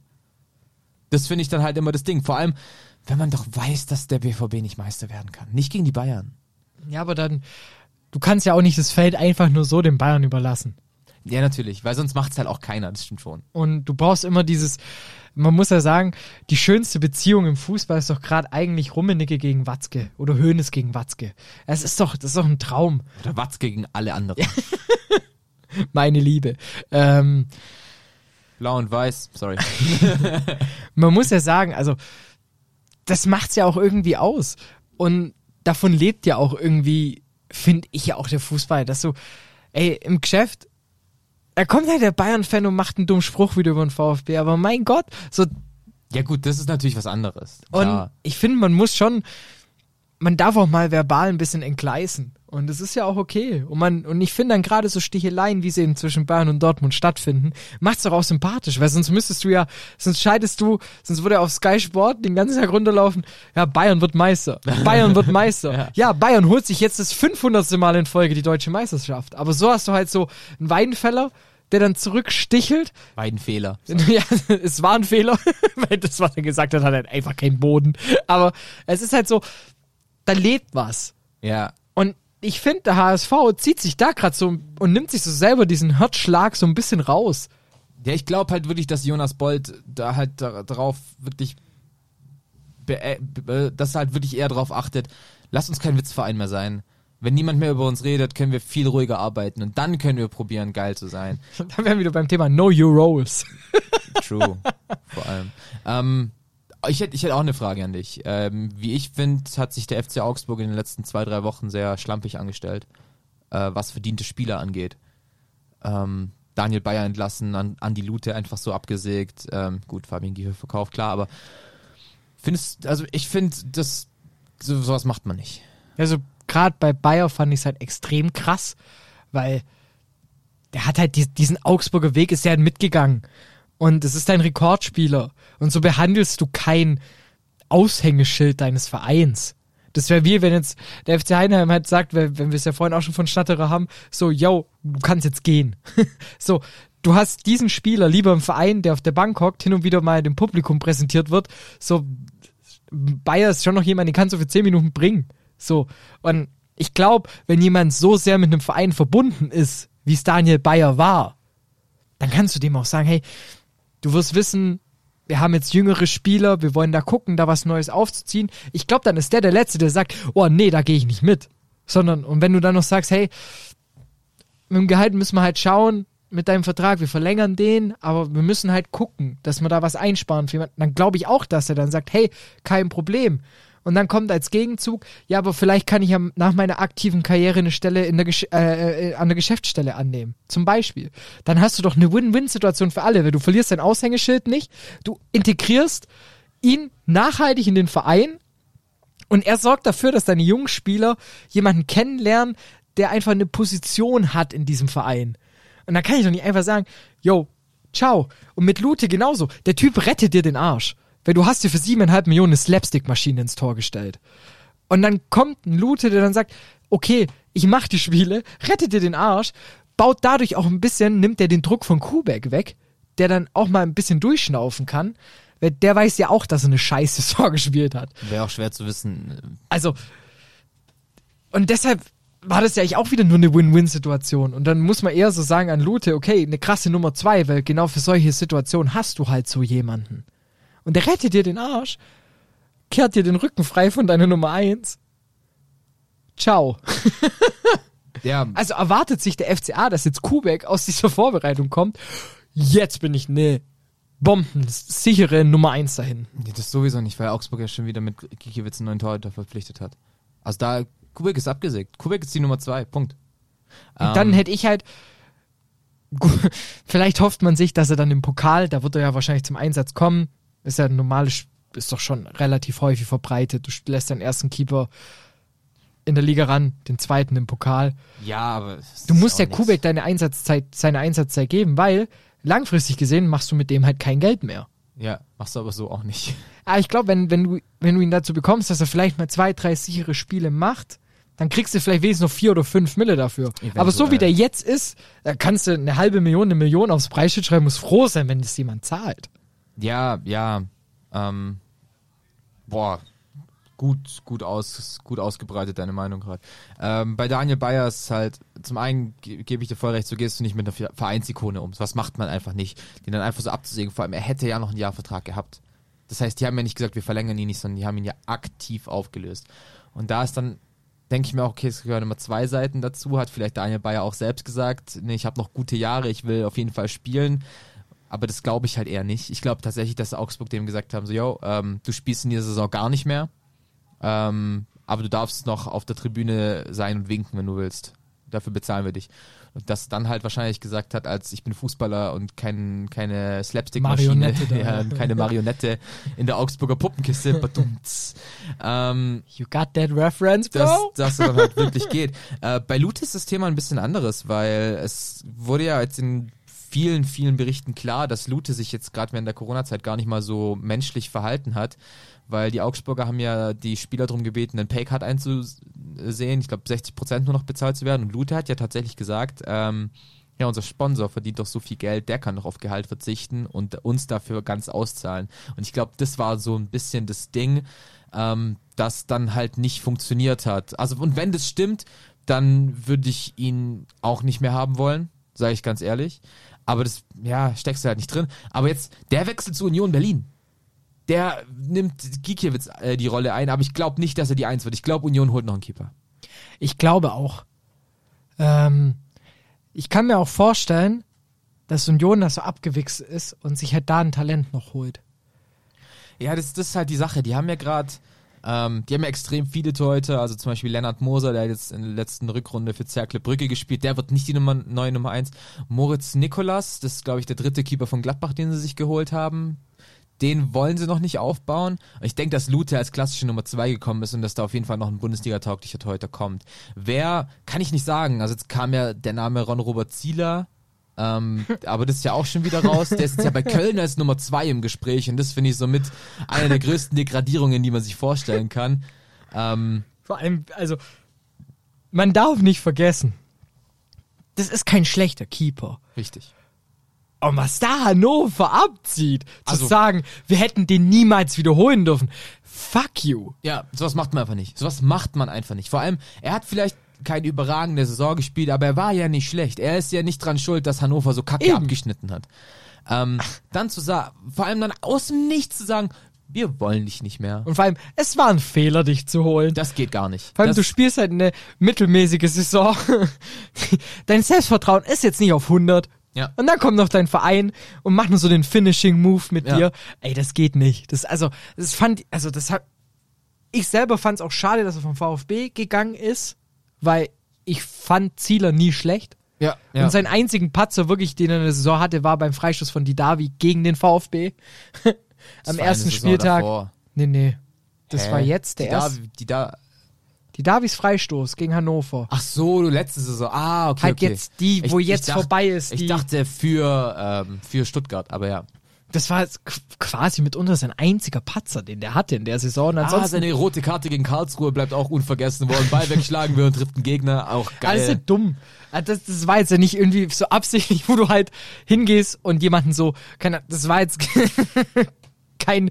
Das finde ich dann halt immer das Ding. Vor allem, wenn man doch weiß, dass der BVB nicht Meister werden kann. Nicht gegen die Bayern. Ja, aber dann, du kannst ja auch nicht das Feld einfach nur so den Bayern überlassen. Ja, natürlich, weil sonst macht es halt auch keiner, das stimmt schon. Und du brauchst immer man muss ja sagen, die schönste Beziehung im Fußball ist doch gerade eigentlich Rummenigge gegen Watzke oder Hoeneß gegen Watzke. Das ist doch ein Traum. Oder Watzke gegen alle anderen. Ja. Meine Liebe. Blau und Weiß, sorry. Man muss ja sagen, also das macht's ja auch irgendwie aus. Und davon lebt ja auch irgendwie, finde ich ja auch der Fußball, dass so, im Geschäft, da kommt halt der Bayern-Fan und macht einen dummen Spruch wieder über den VfB, aber mein Gott, so. Ja gut, das ist natürlich was anderes. Klar. Und ich finde, man darf auch mal verbal ein bisschen entgleisen. Und das ist ja auch okay. Und ich finde dann gerade so Sticheleien, wie sie eben zwischen Bayern und Dortmund stattfinden, macht's doch auch sympathisch, weil sonst würde auf Sky Sport den ganzen Tag runterlaufen, ja, Bayern wird Meister. Bayern wird Meister. Ja, Bayern holt sich jetzt das 500. Mal in Folge die deutsche Meisterschaft. Aber so hast du halt so einen Weidenfeller, der dann zurückstichelt. Weidenfehler. Ja, es war ein Fehler, weil das, was er gesagt hat, hat halt einfach keinen Boden. Aber es ist halt so, da lebt was. Ja. Und ich finde, der HSV zieht sich da gerade so und nimmt sich so selber diesen Herzschlag so ein bisschen raus. Ja, ich glaube halt wirklich, dass Jonas Bold da halt darauf wirklich, dass er halt wirklich eher darauf achtet, lasst uns kein Witzverein mehr sein. Wenn niemand mehr über uns redet, können wir viel ruhiger arbeiten und dann können wir probieren, geil zu sein. Dann wären wir wieder beim Thema Know Your Roles. True, vor allem. Ich hätte auch eine Frage an dich. Wie ich finde, hat sich der FC Augsburg in den letzten 2-3 Wochen sehr schlampig angestellt, was verdiente Spieler angeht. Daniel Bayer entlassen, Andi Lute einfach so abgesägt. Gut, Fabian Giel verkauft, klar, aber ich finde, sowas macht man nicht. Also gerade bei Bayer fand ich es halt extrem krass, weil der hat halt diesen Augsburger Weg, ist ja mitgegangen. Und es ist ein Rekordspieler. Und so behandelst du kein Aushängeschild deines Vereins. Das wäre wie, wenn jetzt der FC Heidenheim halt sagt, wenn wir es ja vorhin auch schon von Schnatterer haben, so, yo, du kannst jetzt gehen. So, du hast diesen Spieler lieber im Verein, der auf der Bank hockt, hin und wieder mal dem Publikum präsentiert wird. So, Bayer ist schon noch jemand, den kannst du für 10 Minuten bringen. So, und ich glaube, wenn jemand so sehr mit einem Verein verbunden ist, wie es Daniel Bayer war, dann kannst du dem auch sagen, hey, du wirst wissen, wir haben jetzt jüngere Spieler, wir wollen da gucken, da was Neues aufzuziehen. Ich glaube, dann ist der Letzte, der sagt, oh nee, da gehe ich nicht mit. Und wenn du dann noch sagst, hey, mit dem Gehalt müssen wir halt schauen, mit deinem Vertrag, wir verlängern den, aber wir müssen halt gucken, dass wir da was einsparen für jemanden, dann glaube ich auch, dass er dann sagt, hey, kein Problem. Und dann kommt als Gegenzug, ja, aber vielleicht kann ich ja nach meiner aktiven Karriere eine Stelle an der Geschäftsstelle annehmen. Zum Beispiel. Dann hast du doch eine Win-Win-Situation für alle, weil du verlierst dein Aushängeschild nicht, du integrierst ihn nachhaltig in den Verein und er sorgt dafür, dass deine jungen Spieler jemanden kennenlernen, der einfach eine Position hat in diesem Verein. Und dann kann ich doch nicht einfach sagen, yo, ciao. Und mit Lute genauso. Der Typ rettet dir den Arsch. Weil du hast dir für 7,5 Millionen eine Slapstick-Maschine ins Tor gestellt. Und dann kommt ein Lute, der dann sagt, okay, ich mach die Spiele, rettet dir den Arsch, baut dadurch auch ein bisschen, nimmt der den Druck von Kubek weg, der dann auch mal ein bisschen durchschnaufen kann, weil der weiß ja auch, dass er eine scheiß Saison gespielt hat. Wäre auch schwer zu wissen. Also, und deshalb war das ja eigentlich auch wieder nur eine Win-Win-Situation. Und dann muss man eher so sagen an Lute, okay, eine krasse Nummer 2, weil genau für solche Situationen hast du halt so jemanden. Und der rettet dir den Arsch, kehrt dir den Rücken frei von deiner Nummer 1. Ciao. Ja. Also erwartet sich der FCA, dass jetzt Kubek aus dieser Vorbereitung kommt. Jetzt bin ich eine bombensichere Nummer 1 dahin. Ja, das sowieso nicht, weil Augsburg ja schon wieder mit Gikiewicz einen neuen Torhüter verpflichtet hat. Also da, Kubek ist abgesägt. Kubek ist die Nummer 2, Punkt. Und dann hätte ich halt, vielleicht hofft man sich, dass er dann im Pokal, da wird er ja wahrscheinlich zum Einsatz kommen, ist ja ein normales, ist doch schon relativ häufig verbreitet. Du lässt deinen ersten Keeper in der Liga ran, den zweiten im Pokal. Ja, aber du musst ja Kubek seine Einsatzzeit geben, weil langfristig gesehen machst du mit dem halt kein Geld mehr. Ja, machst du aber so auch nicht. Aber ich glaube, wenn du ihn dazu bekommst, dass er vielleicht mal 2, 3 sichere Spiele macht, dann kriegst du vielleicht wenigstens noch 4 oder 5 Mille dafür. Eventuell. Aber so wie der jetzt ist, da kannst du eine 1 Million aufs Preisschild schreiben, musst froh sein, wenn das jemand zahlt. Ja, gut ausgebreitet, deine Meinung gerade. Bei Daniel Bayer ist halt, zum einen gebe ich dir voll recht, so gehst du nicht mit einer Vereinsikone um. Was macht man einfach nicht, den dann einfach so abzusägen. Vor allem, er hätte ja noch einen Jahrvertrag gehabt. Das heißt, die haben ja nicht gesagt, wir verlängern ihn nicht, sondern die haben ihn ja aktiv aufgelöst. Und da ist dann, denke ich mir auch, okay, es gehören immer 2 Seiten dazu, hat vielleicht Daniel Bayer auch selbst gesagt, nee, ich habe noch gute Jahre, ich will auf jeden Fall spielen. Aber das glaube ich halt eher nicht. Ich glaube tatsächlich, dass Augsburg dem gesagt haben, so, yo, du spielst in dieser Saison gar nicht mehr, aber du darfst noch auf der Tribüne sein und winken, wenn du willst. Dafür bezahlen wir dich. Und das dann halt wahrscheinlich gesagt hat, als ich bin Fußballer und keine Slapstick-Maschine, keine Marionette in der Augsburger Puppenkiste. You got that reference, bro? Dass es dann halt wirklich geht. Bei Lute ist das Thema ein bisschen anderes, weil es wurde ja jetzt in vielen, vielen Berichten klar, dass Lute sich jetzt gerade während der Corona-Zeit gar nicht mal so menschlich verhalten hat, weil die Augsburger haben ja die Spieler darum gebeten, einen Paycut einzusehen, ich glaube 60% nur noch bezahlt zu werden, und Lute hat ja tatsächlich gesagt, ja, unser Sponsor verdient doch so viel Geld, der kann doch auf Gehalt verzichten und uns dafür ganz auszahlen. Und ich glaube, das war so ein bisschen das Ding, das dann halt nicht funktioniert hat. Also, und wenn das stimmt, dann würde ich ihn auch nicht mehr haben wollen, sage ich ganz ehrlich. Aber das, ja, steckst du halt nicht drin. Aber jetzt, der wechselt zu Union Berlin. Der nimmt Gikiewicz die Rolle ein, aber ich glaube nicht, dass er die 1 wird. Ich glaube, Union holt noch einen Keeper. Ich glaube auch. Ich kann mir auch vorstellen, dass Union da so abgewichst ist und sich halt da ein Talent noch holt. Ja, das ist halt die Sache. Die haben ja gerade Die haben ja extrem viele Torhüter, also zum Beispiel Lennart Moser, der hat jetzt in der letzten Rückrunde für Cercle Brügge gespielt, der wird nicht die neue Nummer 1. Moritz Nikolas, das ist glaube ich der dritte Keeper von Gladbach, den sie sich geholt haben. Den wollen sie noch nicht aufbauen. Und ich denke, dass Lute als klassische Nummer 2 gekommen ist und dass da auf jeden Fall noch ein Bundesliga-tauglicher Torhüter kommt. Wer, kann ich nicht sagen. Also jetzt kam ja der Name Ron-Robert Zieler, aber das ist ja auch schon wieder raus. Der ist jetzt ja bei Köln als Nummer 2 im Gespräch und das finde ich somit eine der größten Degradierungen, die man sich vorstellen kann. Vor allem, also, man darf nicht vergessen, das ist kein schlechter Keeper. Richtig. Und was da Hannover abzieht, Also- zu sagen, wir hätten den niemals wiederholen dürfen. Fuck you. Ja, sowas macht man einfach nicht. Sowas macht man einfach nicht. Vor allem, er hat vielleicht keine überragende Saison gespielt, aber er war ja nicht schlecht. Er ist ja nicht dran schuld, dass Hannover so kacke Eben. abgeschnitten hat. Dann zu sagen, vor allem dann aus dem Nichts zu sagen, wir wollen dich nicht mehr. Und vor allem, es war ein Fehler, dich zu holen. Das geht gar nicht. Vor allem, Das- du spielst halt eine mittelmäßige Saison. Dein Selbstvertrauen ist jetzt nicht auf 100. Ja. Und dann kommt noch dein Verein und macht nur so den Finishing-Move mit Ja. dir. Ey, das geht nicht. Ich selber fand es auch schade, dass er vom VfB gegangen ist, weil ich fand Zieler nie schlecht. Ja. Und seinen einzigen Patzer wirklich, den er in der Saison hatte, war beim Freistoß von Didavi gegen den VfB. Am ersten Spieltag. Nee. Das war jetzt der erste. Didavis Freistoß gegen Hannover. Ach so, du letzte Saison. Ah, okay. Halt okay. jetzt die, wo jetzt vorbei ist. Ich Die, dachte für Stuttgart, aber ja. das war jetzt quasi mitunter sein einziger Patzer, den der hatte in der Saison. Und ansonsten Seine rote Karte gegen Karlsruhe bleibt auch unvergessen worden. Ball wegschlagen wir und trifft einen Gegner. Auch geil. alles ja dumm. Das war jetzt ja nicht irgendwie so absichtlich, wo du halt hingehst und jemanden so, das war jetzt kein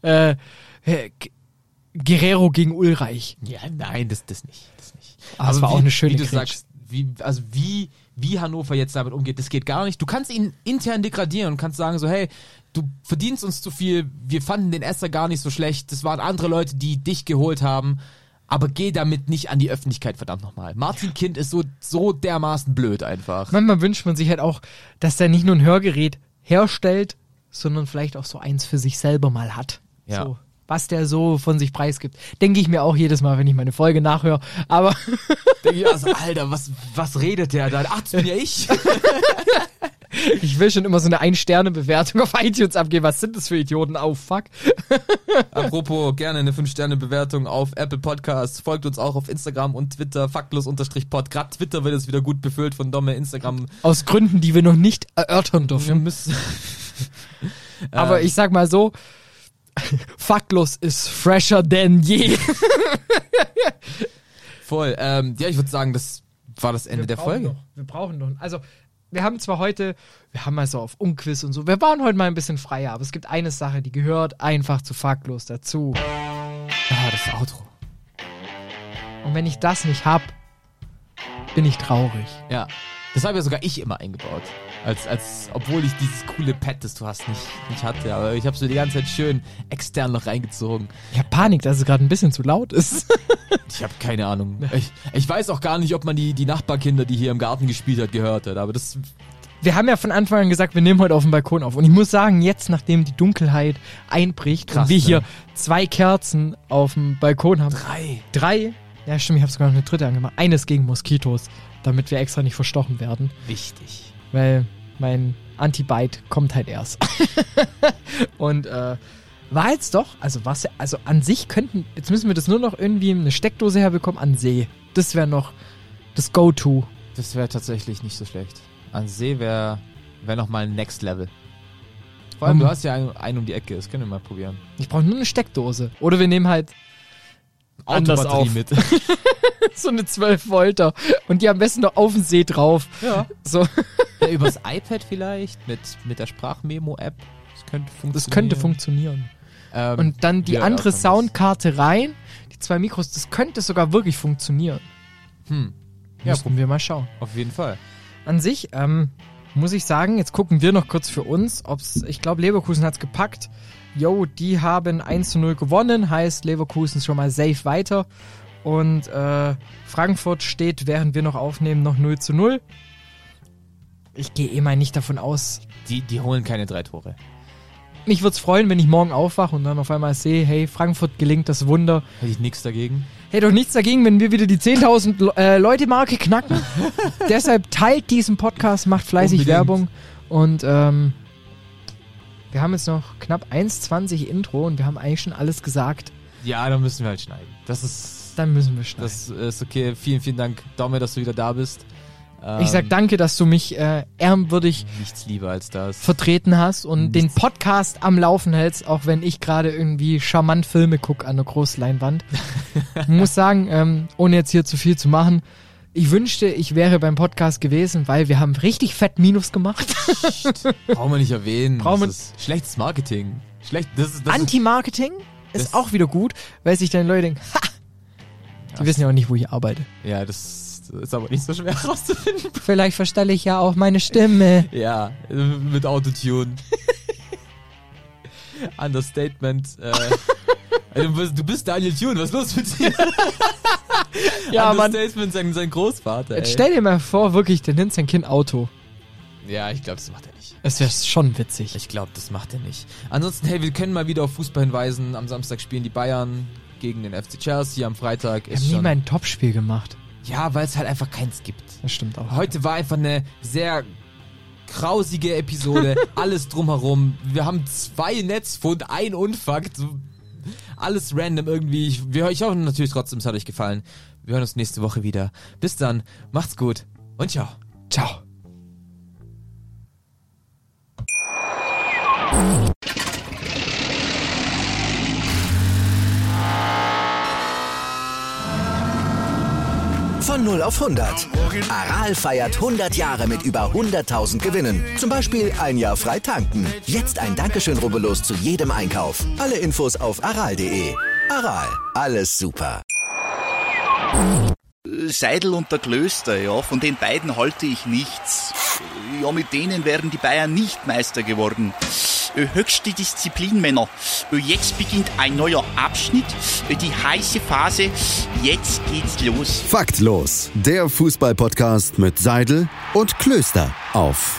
Guerrero gegen Ulreich. Ja, nein, das nicht. Aber es war auch eine schöne Wie du Clinch. sagst, wie Hannover jetzt damit umgeht, das geht gar nicht. Du kannst ihn intern degradieren und kannst sagen so, hey, du verdienst uns zu viel, wir fanden den Esser gar nicht so schlecht, das waren andere Leute, die dich geholt haben, aber geh damit nicht an die Öffentlichkeit, verdammt nochmal. Martin Kind ist so dermaßen blöd einfach. Manchmal wünscht man sich halt auch, dass der nicht nur ein Hörgerät herstellt, sondern vielleicht auch so eins für sich selber mal hat. Ja. So, was der so von sich preisgibt. Denke ich mir auch jedes Mal, wenn ich meine Folge nachhöre. Aber Denke ich, also, Alter, was redet der da? Ach, das bin ja ich. ich will schon immer so eine 1-Sterne-Bewertung auf iTunes abgeben. Was sind das für Idioten? Oh, fuck. Apropos, gerne eine 5-Sterne-Bewertung auf Apple Podcasts. Folgt uns auch auf Instagram und Twitter, faktlos_pod. Gerade Twitter wird jetzt wieder gut befüllt von Domme, Instagram. Aus Gründen, die wir noch nicht erörtern Wir dürfen. müssen... Aber ich sag mal so, faktlos ist fresher denn je. Voll. Ja, ich würde sagen, das war das Ende der Folge. Wir brauchen noch. Also, wir haben zwar heute, wir haben mal so auf Unquiz und so, wir waren heute mal ein bisschen freier, aber es gibt eine Sache, die gehört einfach zu faktlos dazu. Ja, das Outro. Und wenn ich das nicht hab, bin ich traurig. Ja. Das habe ja sogar ich immer eingebaut. Obwohl ich dieses coole Pad, das du hast, nicht hatte. Aber ich habe so die ganze Zeit schön extern noch reingezogen. Ich hab Panik, dass es gerade ein bisschen zu laut ist. Ich habe keine Ahnung. Ich weiß auch gar nicht, ob man die Nachbarkinder, die hier im Garten gespielt hat, gehört hat. Aber das... Wir haben ja von Anfang an gesagt, wir nehmen heute auf dem Balkon auf. Und ich muss sagen, jetzt, nachdem die Dunkelheit einbricht Krass, und wir ne? hier 2 Kerzen auf dem Balkon haben. 3? Ja, stimmt, ich habe sogar noch eine 3. angemacht. Eines gegen Moskitos, damit wir extra nicht verstochen werden. Wichtig. Weil mein Anti-Bite kommt halt erst. Und war jetzt doch, also an sich jetzt müssen wir das nur noch irgendwie eine Steckdose herbekommen an See. Das wäre noch das Go-To. Das wäre tatsächlich nicht so schlecht. An See wäre nochmal Next Level. Vor allem, du hast ja einen um die Ecke, das können wir mal probieren. Ich brauche nur eine Steckdose. Oder wir nehmen halt anders Autobatterie auf. mit. So eine 12 Volter. Und die am besten noch auf dem See drauf. Ja. So. Ja, übers iPad vielleicht, mit der Sprachmemo-App. Das könnte funktionieren. Und dann die wir andere erörtern das. Soundkarte rein, die 2 Mikros, das könnte sogar wirklich funktionieren. Ja, Müssten wir mal schauen. auf jeden Fall. An sich, muss ich sagen, jetzt gucken wir noch kurz für uns, ich glaube Leverkusen hat's gepackt. Jo, die haben 1:0 gewonnen, heißt Leverkusen schon mal safe weiter. Und Frankfurt steht, während wir noch aufnehmen, noch 0:0. Ich gehe mal nicht davon aus. Die holen keine 3 Tore. mich würde es freuen, wenn ich morgen aufwache und dann auf einmal sehe, hey, Frankfurt gelingt das Wunder. Hätte ich nichts dagegen. Hätte doch nichts dagegen, wenn wir wieder die 10.000 Leute-Marke knacken. Deshalb teilt diesen Podcast, macht fleißig Unbedingt. Werbung. Und wir haben jetzt noch knapp 1,20 Intro und wir haben eigentlich schon alles gesagt. Ja, dann müssen wir halt schneiden. Dann müssen wir schneiden. Das ist okay. Vielen, vielen Dank, Daumen, dass du wieder da bist. Ich sag danke, dass du mich ehrenwürdig Nichts lieber als das. vertreten hast und den Podcast am Laufen hältst, auch wenn ich gerade irgendwie charmant Filme gucke an der Großleinwand. Ich muss sagen, ohne jetzt hier zu viel zu machen, ich wünschte, ich wäre beim Podcast gewesen, weil wir haben richtig fett Minus gemacht. Brauchen wir nicht erwähnen. Brauchen wir- Das ist schlechtes Marketing. Das ist Anti-Marketing ist das- auch wieder gut, weil sich dann Leute denken, ha, die wissen ja auch nicht, wo ich arbeite. Ja, das ist aber nicht so schwer herauszufinden. Vielleicht verstelle ich ja auch meine Stimme. Ja, mit Autotune. Understatement. Du bist Daniel Thune, was ist los mit dir? Ja, Mann. Understatement, sein Großvater. Jetzt Ey. stell dir mal vor, wirklich, der nimmt sein Kind Auto. Ja, ich glaube, das macht er nicht. Es wäre schon witzig. Ich glaube, das macht er nicht. Ansonsten, hey, wir können mal wieder auf Fußball hinweisen. Am Samstag spielen die Bayern gegen den FC Chelsea. Am Freitag Wir ist haben nie schon... mal ein Topspiel gemacht. Ja, weil es halt einfach keins gibt. Das stimmt auch. Heute war einfach eine sehr grausige Episode. Alles drumherum. Wir haben 2 Netzfund, ein Unfakt. So, alles random irgendwie. Ich hoffe natürlich trotzdem, es hat euch gefallen. Wir hören uns nächste Woche wieder. Bis dann. Macht's gut. Und ciao. Ciao. Von 0 auf 100. Aral feiert 100 Jahre mit über 100.000 Gewinnen. Zum Beispiel ein Jahr frei tanken. Jetzt ein Dankeschön, rubbellos zu jedem Einkauf. Alle Infos auf aral.de. Aral, alles super. Seidel und der Klöster, ja, von den beiden halte ich nichts. Ja, mit denen wären die Bayern nicht Meister geworden. Höchste Disziplin, Männer. Jetzt beginnt ein neuer Abschnitt, die heiße Phase. Jetzt geht's los. Faktlos, der Fußball-Podcast mit Seidel und Klöster auf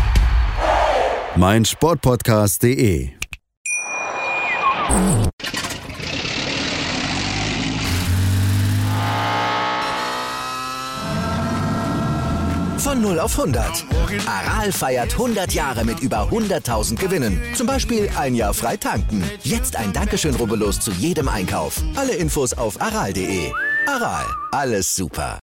meinsportpodcast.de. Von 0 auf 100. Aral feiert 100 Jahre mit über 100.000 Gewinnen. Zum Beispiel ein Jahr frei tanken. Jetzt ein Dankeschön, rubbellos zu jedem Einkauf. Alle Infos auf aral.de. Aral, alles super.